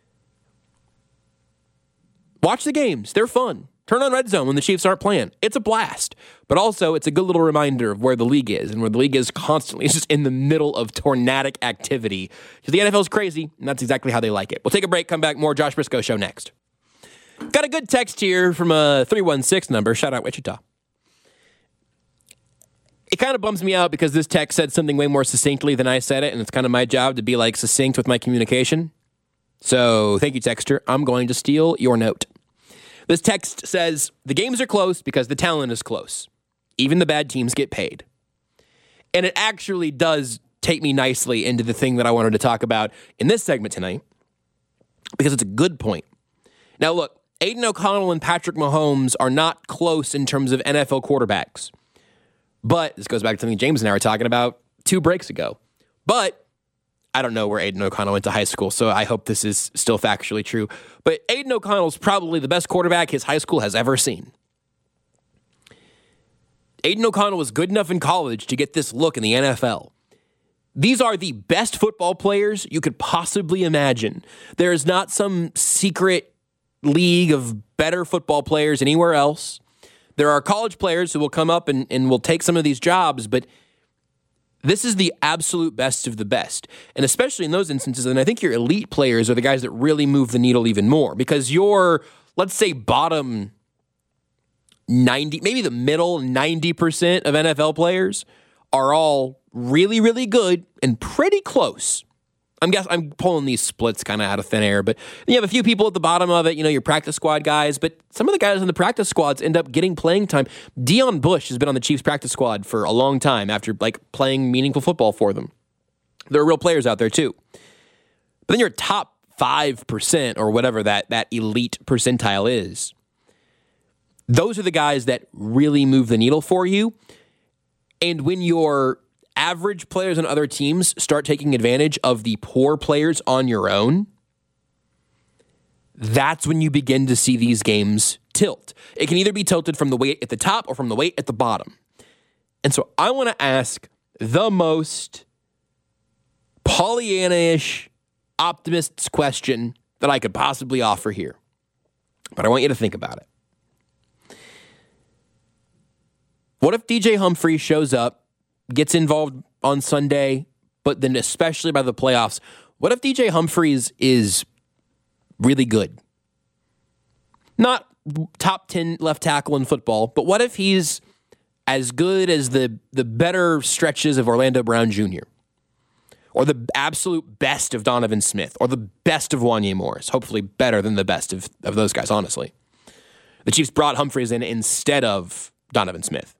Watch the games. They're fun. Turn on Red Zone when the Chiefs aren't playing. It's a blast. But also, it's a good little reminder of where the league is, and where the league is constantly just in the middle of tornadic activity. Because the NFL is crazy, and that's exactly how they like it. We'll take a break, come back, more Josh Briscoe Show next. Got a good text here from a 316 number. Shout out Wichita. It kind of bums me out because this text said something way more succinctly than I said it, and it's kind of my job to be succinct with my communication. So thank you, texter. I'm going to steal your note. This text says, the games are close because the talent is close. Even the bad teams get paid. And it actually does take me nicely into the thing that I wanted to talk about in this segment tonight, because it's a good point. Now, look, Aiden O'Connell and Patrick Mahomes are not close in terms of NFL quarterbacks. But this goes back to something James and I were talking about 2 breaks ago. But I don't know where Aiden O'Connell went to high school, so I hope this is still factually true. But Aiden O'Connell is probably the best quarterback his high school has ever seen. Aiden O'Connell was good enough in college to get this look in the NFL. These are the best football players you could possibly imagine. There is not some secret league of better football players anywhere else. There are college players who will come up and will take some of these jobs, but this is the absolute best of the best. And especially in those instances, and I think your elite players are the guys that really move the needle even more, because your, let's say, bottom 90, maybe the middle 90% of NFL players are all really, really good and pretty close. I'm pulling these splits kind of out of thin air, but you have a few people at the bottom of it, your practice squad guys, but some of the guys in the practice squads end up getting playing time. Deion Bush has been on the Chiefs practice squad for a long time after playing meaningful football for them. There are real players out there too. But then your top 5% or whatever that elite percentile is, those are the guys that really move the needle for you. And when your average players on other teams start taking advantage of the poor players on your own, that's when you begin to see these games tilt. It can either be tilted from the weight at the top or from the weight at the bottom. And so I want to ask the most Pollyanna-ish optimist's question that I could possibly offer here. But I want you to think about it. What if DJ Humphries shows up, gets involved on Sunday, but then especially by the playoffs? What if DJ Humphries is really good? Not top 10 left tackle in football, but what if he's as good as the better stretches of Orlando Brown Jr.? or the absolute best of Donovan Smith, or the best of Wanya Morris. Hopefully better than the best of those guys, honestly. The Chiefs brought Humphries in instead of Donovan Smith.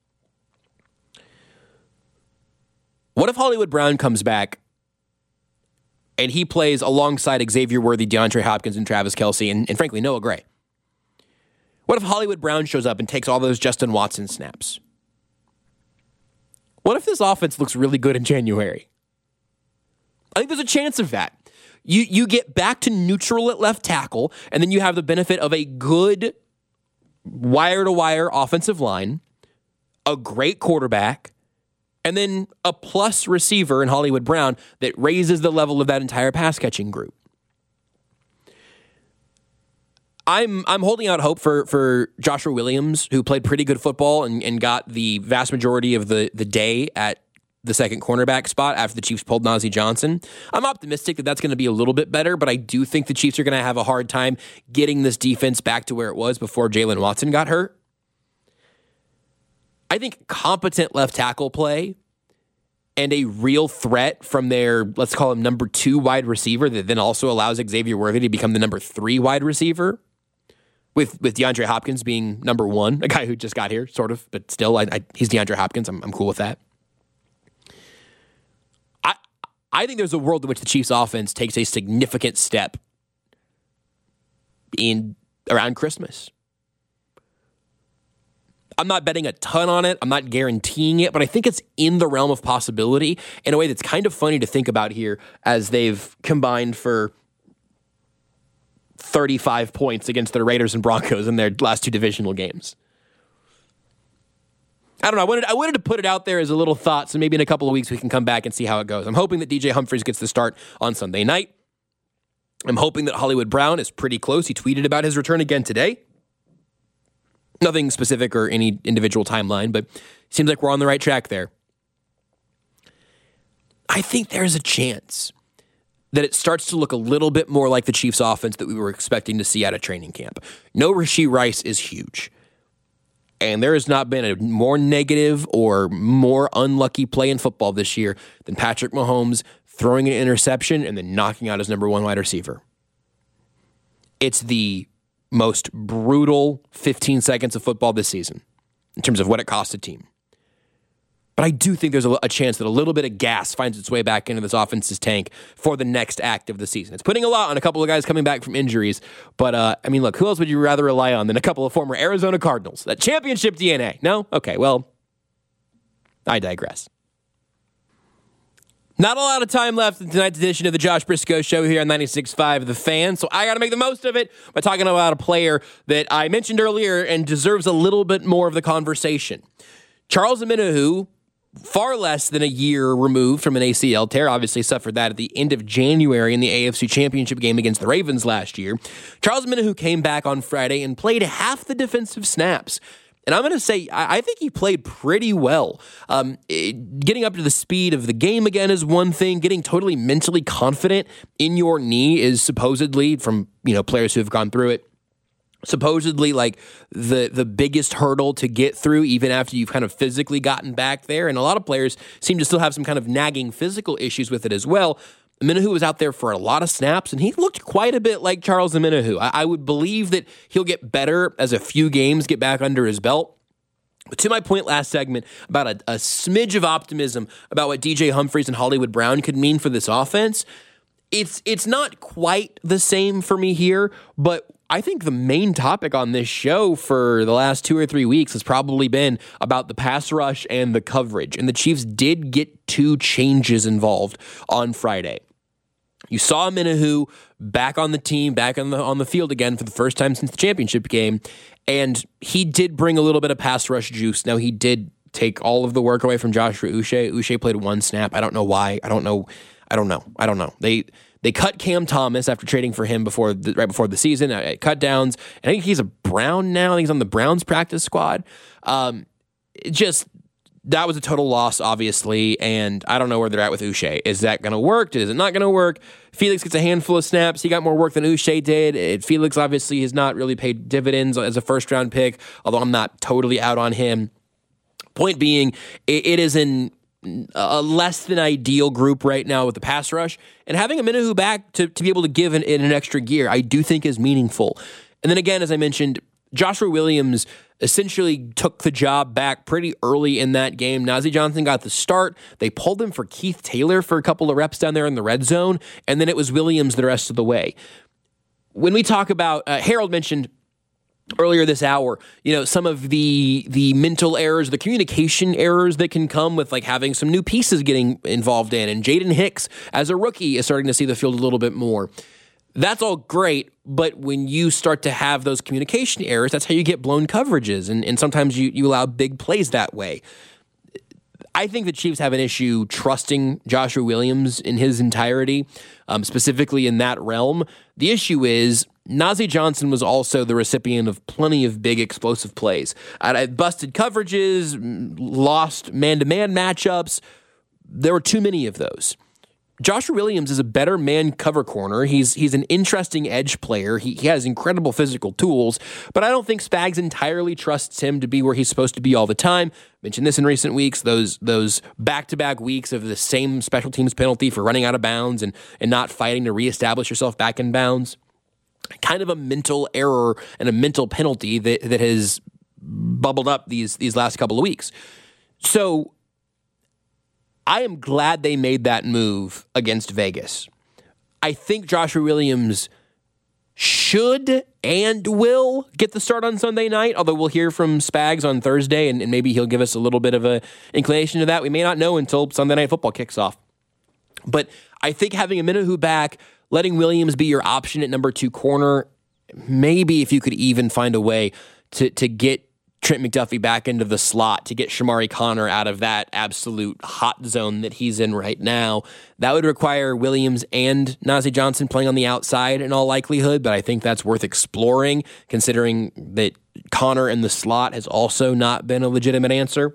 What if Hollywood Brown comes back and he plays alongside Xavier Worthy, DeAndre Hopkins, and Travis Kelce, and frankly, Noah Gray? What if Hollywood Brown shows up and takes all those Justin Watson snaps? What if this offense looks really good in January? I think there's a chance of that. You get back to neutral at left tackle, and then you have the benefit of a good wire-to-wire offensive line, a great quarterback, and then a plus receiver in Hollywood Brown that raises the level of that entire pass-catching group. I'm holding out hope for Joshua Williams, who played pretty good football and got the vast majority of the day at the second cornerback spot after the Chiefs pulled Najee Johnson. I'm optimistic that that's going to be a little bit better, but I do think the Chiefs are going to have a hard time getting this defense back to where it was before Jalen Watson got hurt. I think competent left tackle play and a real threat from their, let's call him number 2 wide receiver that then also allows Xavier Worthy to become the number 3 wide receiver, with DeAndre Hopkins being number 1, a guy who just got here, sort of, but still, he's DeAndre Hopkins. I'm cool with that. I think there's a world in which the Chiefs offense takes a significant step in around Christmas. I'm not betting a ton on it. I'm not guaranteeing it, but I think it's in the realm of possibility in a way that's kind of funny to think about here as they've combined for 35 points against the Raiders and Broncos in their last 2 divisional games. I don't know. I wanted to put it out there as a little thought, so maybe in a couple of weeks we can come back and see how it goes. I'm hoping that DJ Humphries gets the start on Sunday night. I'm hoping that Hollywood Brown is pretty close. He tweeted about his return again today. Nothing specific or any individual timeline, but seems like we're on the right track there. I think there's a chance that it starts to look a little bit more like the Chiefs offense that we were expecting to see out of training camp. No Rashee Rice is huge. And there has not been a more negative or more unlucky play in football this year than Patrick Mahomes throwing an interception and then knocking out his number 1 wide receiver. It's the most brutal 15 seconds of football this season in terms of what it cost a team. But I do think there's a chance that a little bit of gas finds its way back into this offense's tank for the next act of the season. It's putting a lot on a couple of guys coming back from injuries. But, look, who else would you rather rely on than a couple of former Arizona Cardinals? That championship DNA. No? Okay, well, I digress. Not a lot of time left in tonight's edition of the Josh Briscoe Show here on 96.5 The Fan, so I got to make the most of it by talking about a player that I mentioned earlier and deserves a little bit more of the conversation. Charles Omenihu, far less than a year removed from an ACL tear, obviously suffered that at the end of January in the AFC Championship game against the Ravens last year. Charles Omenihu came back on Friday and played half the defensive snaps. And I'm going to say, I think he played pretty well. Getting up to the speed of the game again is one thing. Getting totally mentally confident in your knee is supposedly, from players who have gone through it, supposedly like the biggest hurdle to get through even after you've kind of physically gotten back there. And a lot of players seem to still have some kind of nagging physical issues with it as well. Omenihu was out there for a lot of snaps, and he looked quite a bit like Charles Omenihu. I would believe that he'll get better as a few games get back under his belt. But to my point last segment about a smidge of optimism about what DJ Humphries and Hollywood Brown could mean for this offense, it's not quite the same for me here, but I think the main topic on this show for the last 2 or 3 weeks has probably been about the pass rush and the coverage. And the Chiefs did get 2 changes involved on Friday. You saw Omenihu back on the team, back on the field again for the first time since the championship game, and he did bring a little bit of pass rush juice. Now, he did take all of the work away from Joshua Uche. Uche played 1 snap. I don't know why. I don't know. They cut Cam Thomas after trading for him right before the season at cut downs. I think he's a Brown now. I think he's on the Browns practice squad. That was a total loss, obviously, and I don't know where they're at with Uche. Is that going to work? Is it not going to work? Felix gets a handful of snaps. He got more work than Uche did. Felix obviously has not really paid dividends as a first-round pick, although I'm not totally out on him. Point being, it is an a less than ideal group right now with the pass rush. And having Omenihu back to be able to give in an extra gear, I do think is meaningful. And then again, as I mentioned, Joshua Williams essentially took the job back pretty early in that game. Nazeeh Johnson got the start. They pulled him for Keith Taylor for a couple of reps down there in the red zone, and then it was Williams the rest of the way. When we talk about, Harold mentioned earlier this hour, some of the mental errors, the communication errors that can come with like having some new pieces getting involved in, and Jaden Hicks as a rookie is starting to see the field a little bit more. That's all great, but when you start to have those communication errors, that's how you get blown coverages, and sometimes you allow big plays that way. I think the Chiefs have an issue trusting Joshua Williams in his entirety, specifically in that realm. The issue is Nazeeh Johnson was also the recipient of plenty of big explosive plays. Busted coverages, lost man-to-man matchups. There were too many of those. Joshua Williams is a better man cover corner. He's an interesting edge player. He has incredible physical tools, but I don't think Spags entirely trusts him to be where he's supposed to be all the time. Mentioned this in recent weeks, those back-to-back weeks of the same special teams penalty for running out of bounds and not fighting to reestablish yourself back in bounds. Kind of a mental error and a mental penalty that has bubbled up these last couple of weeks. So I am glad they made that move against Vegas. I think Joshua Williams should and will get the start on Sunday night, although we'll hear from Spags on Thursday, and maybe he'll give us a little bit of an inclination to that. We may not know until Sunday Night Football kicks off. But I think having Omenihu back, letting Williams be your option at number 2 corner, maybe if you could even find a way to get Trent McDuffie back into the slot, to get Shamari Connor out of that absolute hot zone that he's in right now. That would require Williams and Nazeeh Johnson playing on the outside in all likelihood, but I think that's worth exploring, considering that Connor in the slot has also not been a legitimate answer.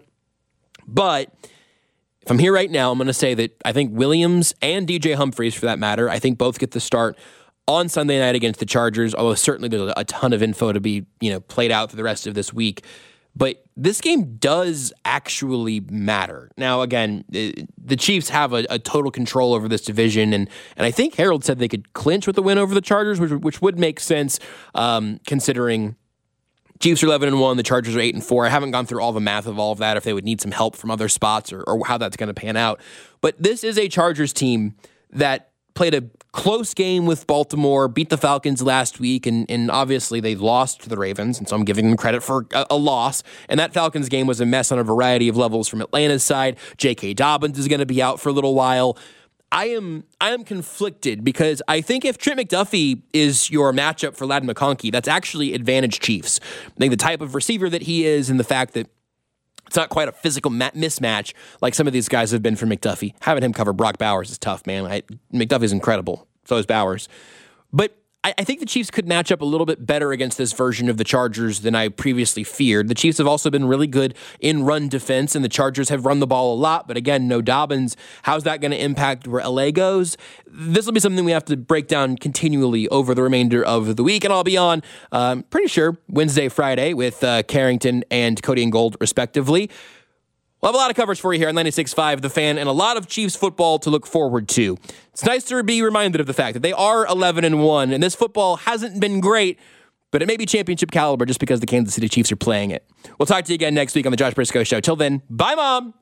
But if I'm here right now, I'm going to say that I think Williams and DJ Humphries, for that matter, I think both get the start on Sunday night against the Chargers, although certainly there's a ton of info to be played out for the rest of this week. But this game does actually matter. Now, again, the Chiefs have a total control over this division, and I think Harold said they could clinch with the win over the Chargers, which would make sense considering Chiefs are 11-1, the Chargers are 8-4. I haven't gone through all the math of all of that, if they would need some help from other spots or how that's going to pan out. But this is a Chargers team that played a close game with Baltimore, beat the Falcons last week, and obviously they lost to the Ravens, and so I'm giving them credit for a loss. And that Falcons game was a mess on a variety of levels from Atlanta's side. J.K. Dobbins is going to be out for a little while. I am conflicted because I think if Trent McDuffie is your matchup for Ladd McConkey, that's actually advantage Chiefs. I think the type of receiver that he is and the fact that it's not quite a physical mismatch like some of these guys have been for McDuffie. Having him cover Brock Bowers is tough, man. McDuffie's incredible. So is Bowers. But I think the Chiefs could match up a little bit better against this version of the Chargers than I previously feared. The Chiefs have also been really good in run defense, and the Chargers have run the ball a lot. But again, no Dobbins. How's that going to impact where LA goes? This will be something we have to break down continually over the remainder of the week, and I'll be on, pretty sure, Wednesday, Friday with Carrington and Cody and Gold, respectively. We'll have a lot of coverage for you here on 96.5 The Fan, and a lot of Chiefs football to look forward to. It's nice to be reminded of the fact that they are 11-1, and this football hasn't been great, but it may be championship caliber just because the Kansas City Chiefs are playing it. We'll talk to you again next week on the Josh Briscoe Show. Till then, bye, Mom!